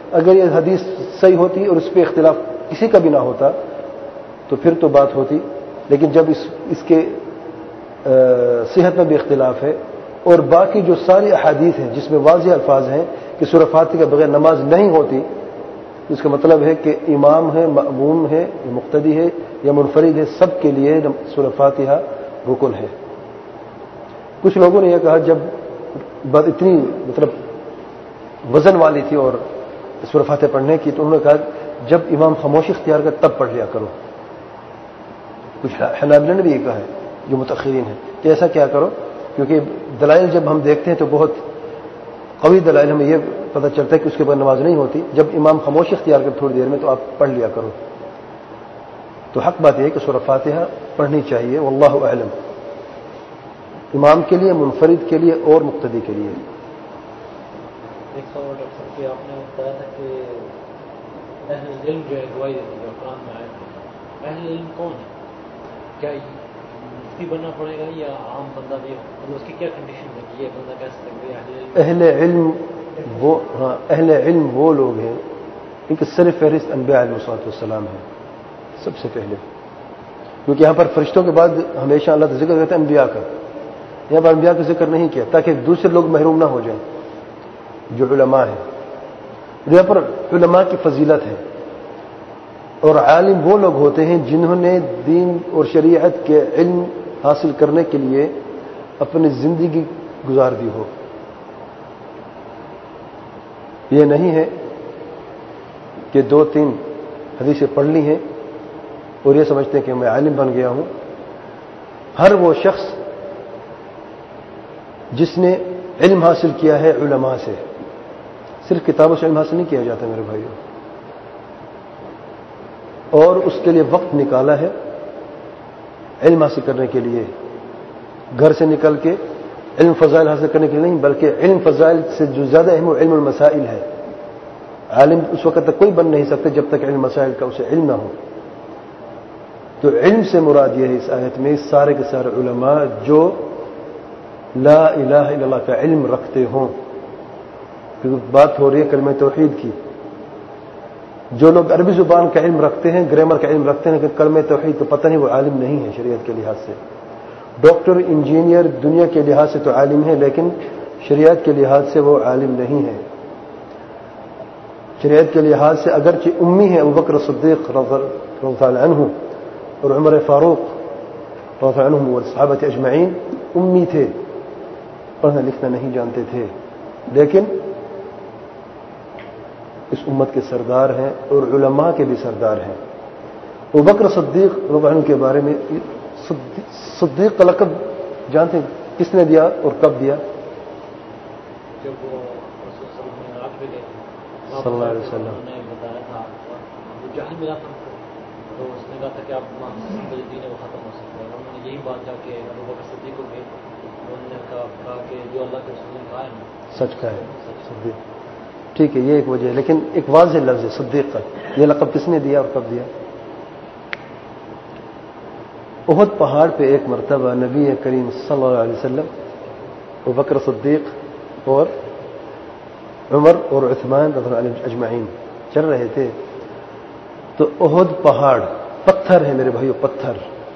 اگر یہ حدیث صحیح ہوتی اور اس پہ اختلاف کسی کا بھی نہ ہوتا تو پھر تو بات ہوتی، لیکن جب اس کے صحت میں بھی اختلاف ہے اور باقی جو ساری احادیث ہیں جس میں واضح الفاظ ہیں کہ سورہ فاتحہ کے بغیر نماز نہیں ہوتی، اس کا مطلب ہے کہ امام ہے، مأموم ہے، مقتدی ہے یا منفرد ہے، سب کے لیے سورہ فاتحہ رکن ہے۔ کچھ لوگوں نے یہ کہا جب بات اتنی مطلب وزن والی تھی اور سورہ فاتحہ پڑھنے کی، تو انہوں نے کہا جب امام خاموشی اختیار کر تب پڑھ لیا کرو۔ کچھ حنابلہ نے بھی یہ کہا ہے جو متأخرین ہیں کہ ایسا کیا کرو، کیونکہ دلائل جب ہم دیکھتے ہیں تو بہت قوی دلائل ہمیں یہ پتہ چلتا ہے کہ اس کے بعد نماز نہیں ہوتی، جب امام خاموشی اختیار کر تھوڑی دیر میں تو آپ پڑھ لیا کرو۔ تو حق بات یہ ہے کہ سورہ فاتحہ پڑھنی چاہیے، واللہ اعلم، امام کے لیے، منفرد کے لیے اور مقتدی کے لیے۔ ایک سوال ڈاکٹر صاحب کہ آپ نے بتایا تھا کہ اہل علم جو ہے گواہی دیتے ہیں، قرآن میں آئے ہیں، اہل علم کون ہے؟ کیا مفتی بننا پڑے گا یا عام بندہ بھی؟ اور اس کی کیا کنڈیشن ہے کہ یہ بندہ کہہ سکتے ہیں اہل علم وہ لوگ ہیں ان کی سر فہرست انبیاء علیہ السلام ہے سب سے پہلے، کیونکہ یہاں پر فرشتوں کے بعد ہمیشہ اللہ کا ذکر کرتا ہے انبیاء کا، یہاں پر انبیاء کا ذکر نہیں کیا تاکہ دوسرے لوگ محروم نہ ہو جائیں جو علماء ہیں۔ یہاں پر علماء کی فضیلت ہے، اور عالم وہ لوگ ہوتے ہیں جنہوں نے دین اور شریعت کے علم حاصل کرنے کے لیے اپنی زندگی گزار دی ہو۔ یہ نہیں ہے کہ 2-3 حدیثیں پڑھ لی ہیں اور یہ سمجھتے ہیں کہ میں عالم بن گیا ہوں۔ ہر وہ شخص جس نے علم حاصل کیا ہے علماء سے، صرف کتابوں سے علم حاصل نہیں کیا جاتا میرے بھائیوں، اور اس کے لیے وقت نکالا ہے علم حاصل کرنے کے لیے، گھر سے نکل کے علم فضائل حاصل کرنے کے لیے نہیں، بلکہ علم فضائل سے جو زیادہ اہم وہ علم المسائل ہے۔ عالم اس وقت تک کوئی بن نہیں سکتے جب تک علم مسائل کا اسے علم نہ ہو۔ تو علم سے مراد یہ ہے اس آیت میں سارے کے سارے علماء جو لا الہ الا اللہ کا علم رکھتے ہوں، کیونکہ بات ہو رہی ہے کلمہ توحید کی۔ جو لوگ عربی زبان کا علم رکھتے ہیں، گرامر کا علم رکھتے ہیں، لیکن کلمہ توحید کو پتہ نہیں، وہ عالم نہیں ہے شریعت کے لحاظ سے۔ ڈاکٹر، انجینئر دنیا کے لحاظ سے تو عالم ہے، لیکن شریعت کے لحاظ سے وہ عالم نہیں ہے۔ شریعت کے لحاظ سے اگرچہ امی ہے ابوبکر صدیق رضی اللہ عنہ اور عمر فاروق رضی اللہ عنہم والصحابہ اجمعین امی تھے، پڑھنا لکھنا نہیں جانتے تھے، لیکن اس امت کے سردار ہیں اور علماء کے بھی سردار ہیں۔ ابوبکر صدیق رضی اللہ عنہ کے بارے میں صدیق کا لقب جانتے ہیں کس نے دیا اور کب دیا؟ جب وہ رسول صلی اللہ علیہ وسلم نے بتایا تھا، وہ جہل ملا تھا تو اس نے کہا تھا کہ آپ دین وہ ختم ہو سکتے ہیں، انہوں نے یہی بات جا کے ابوبکر صدیق کو بھی انہوں نے کہا کہ جو اللہ کے رسول نے کہا ہے نا سچ کا ہے صدیق۔ ٹھیک ہے، یہ ایک وجہ ہے، لیکن ایک واضح لفظ ہے صدیق کا۔ یہ لقب کس نے دیا اور کب دیا؟ احد پہاڑ پہ ایک مرتبہ نبی کریم صلی اللہ علیہ وسلم، ابوبکر صدیق اور عمر اور عثمان رضی اللہ عنہم اجمعین چل رہے تھے، تو احد پہاڑ پتھر ہے میرے بھائیو، پتھر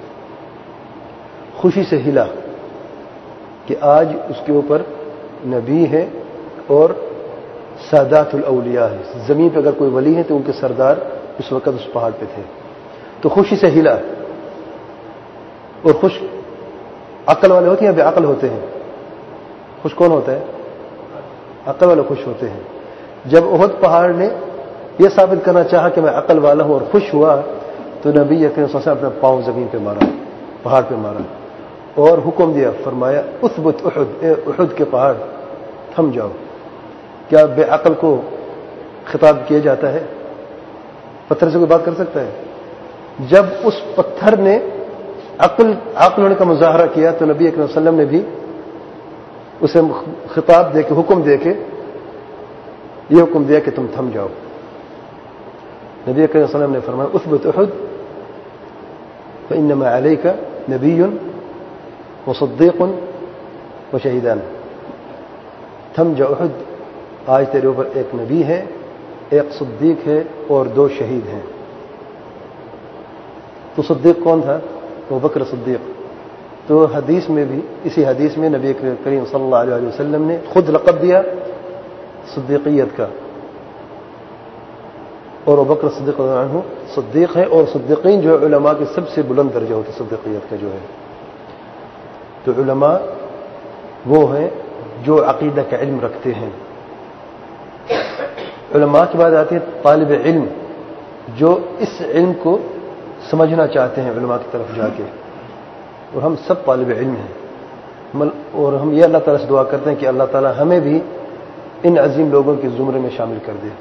خوشی سے ہلا کہ آج اس کے اوپر نبی ہے اور سادات الاولیاء ہے۔ زمین پہ اگر کوئی ولی ہے تو ان کے سردار اس وقت اس پہاڑ پہ تھے، تو خوشی سے ہلا۔ اور خوش عقل والے ہوتے ہیں یا بے عقل ہوتے ہیں؟ خوش کون ہوتا ہے؟ عقل والے خوش ہوتے ہیں۔ جب احد پہاڑ نے یہ ثابت کرنا چاہا کہ میں عقل والا ہوں اور خوش ہوا، تو نبی کریم صلی اللہ علیہ وسلم اپنا پاؤں زمین پہ مارا، پہاڑ پہ مارا اور حکم دیا، فرمایا اثبت احد، اے احد کے پہاڑ تھم جاؤ۔ کیا بے عقل کو خطاب کیا جاتا ہے؟ پتھر سے کوئی بات کر سکتا ہے؟ جب اس پتھر نے عقل ہونے کا مظاہرہ کیا تو نبی اکرم صلی اللہ علیہ وسلم نے بھی اسے خطاب دے کے، حکم دے کے یہ حکم دیا کہ تم تھم جاؤ۔ نبی اکرم صلی اللہ علیہ وسلم نے فرمایا اثبت احد فانما علیک نبی وصدیق وشہیدان، تھم جاؤ احد، آج تیرے اوپر ایک نبی ہے، ایک صدیق ہے اور 2 شہید ہیں. تو صدیق کون تھا؟ وہ بکر صدیق. تو حدیث میں بھی، اسی حدیث میں نبی کریم صلی اللہ علیہ وسلم نے خود لقب دیا صدیقیت کا، اور ابو بکر صدیق رضی اللہ عنہ صدیق ہے. اور صدیقین جو علماء کے سب سے بلند درجہ ہوتا ہے صدیقیت کا جو ہے. تو علماء وہ ہیں جو عقیدہ کا علم رکھتے ہیں. علماء کی بات آتی ہے طالب علم جو اس علم کو سمجھنا چاہتے ہیں علماء کی طرف جا کے. اور ہم سب طالب علم ہیں، اور ہم یہ اللہ تعالیٰ سے دعا کرتے ہیں کہ اللہ تعالیٰ ہمیں بھی ان عظیم لوگوں کے زمرے میں شامل کر دے.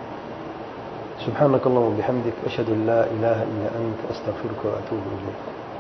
سبحانك اللهم وبحمدك أشهد أن لا إله إلا أنت أستغفرك وأتوب إليك.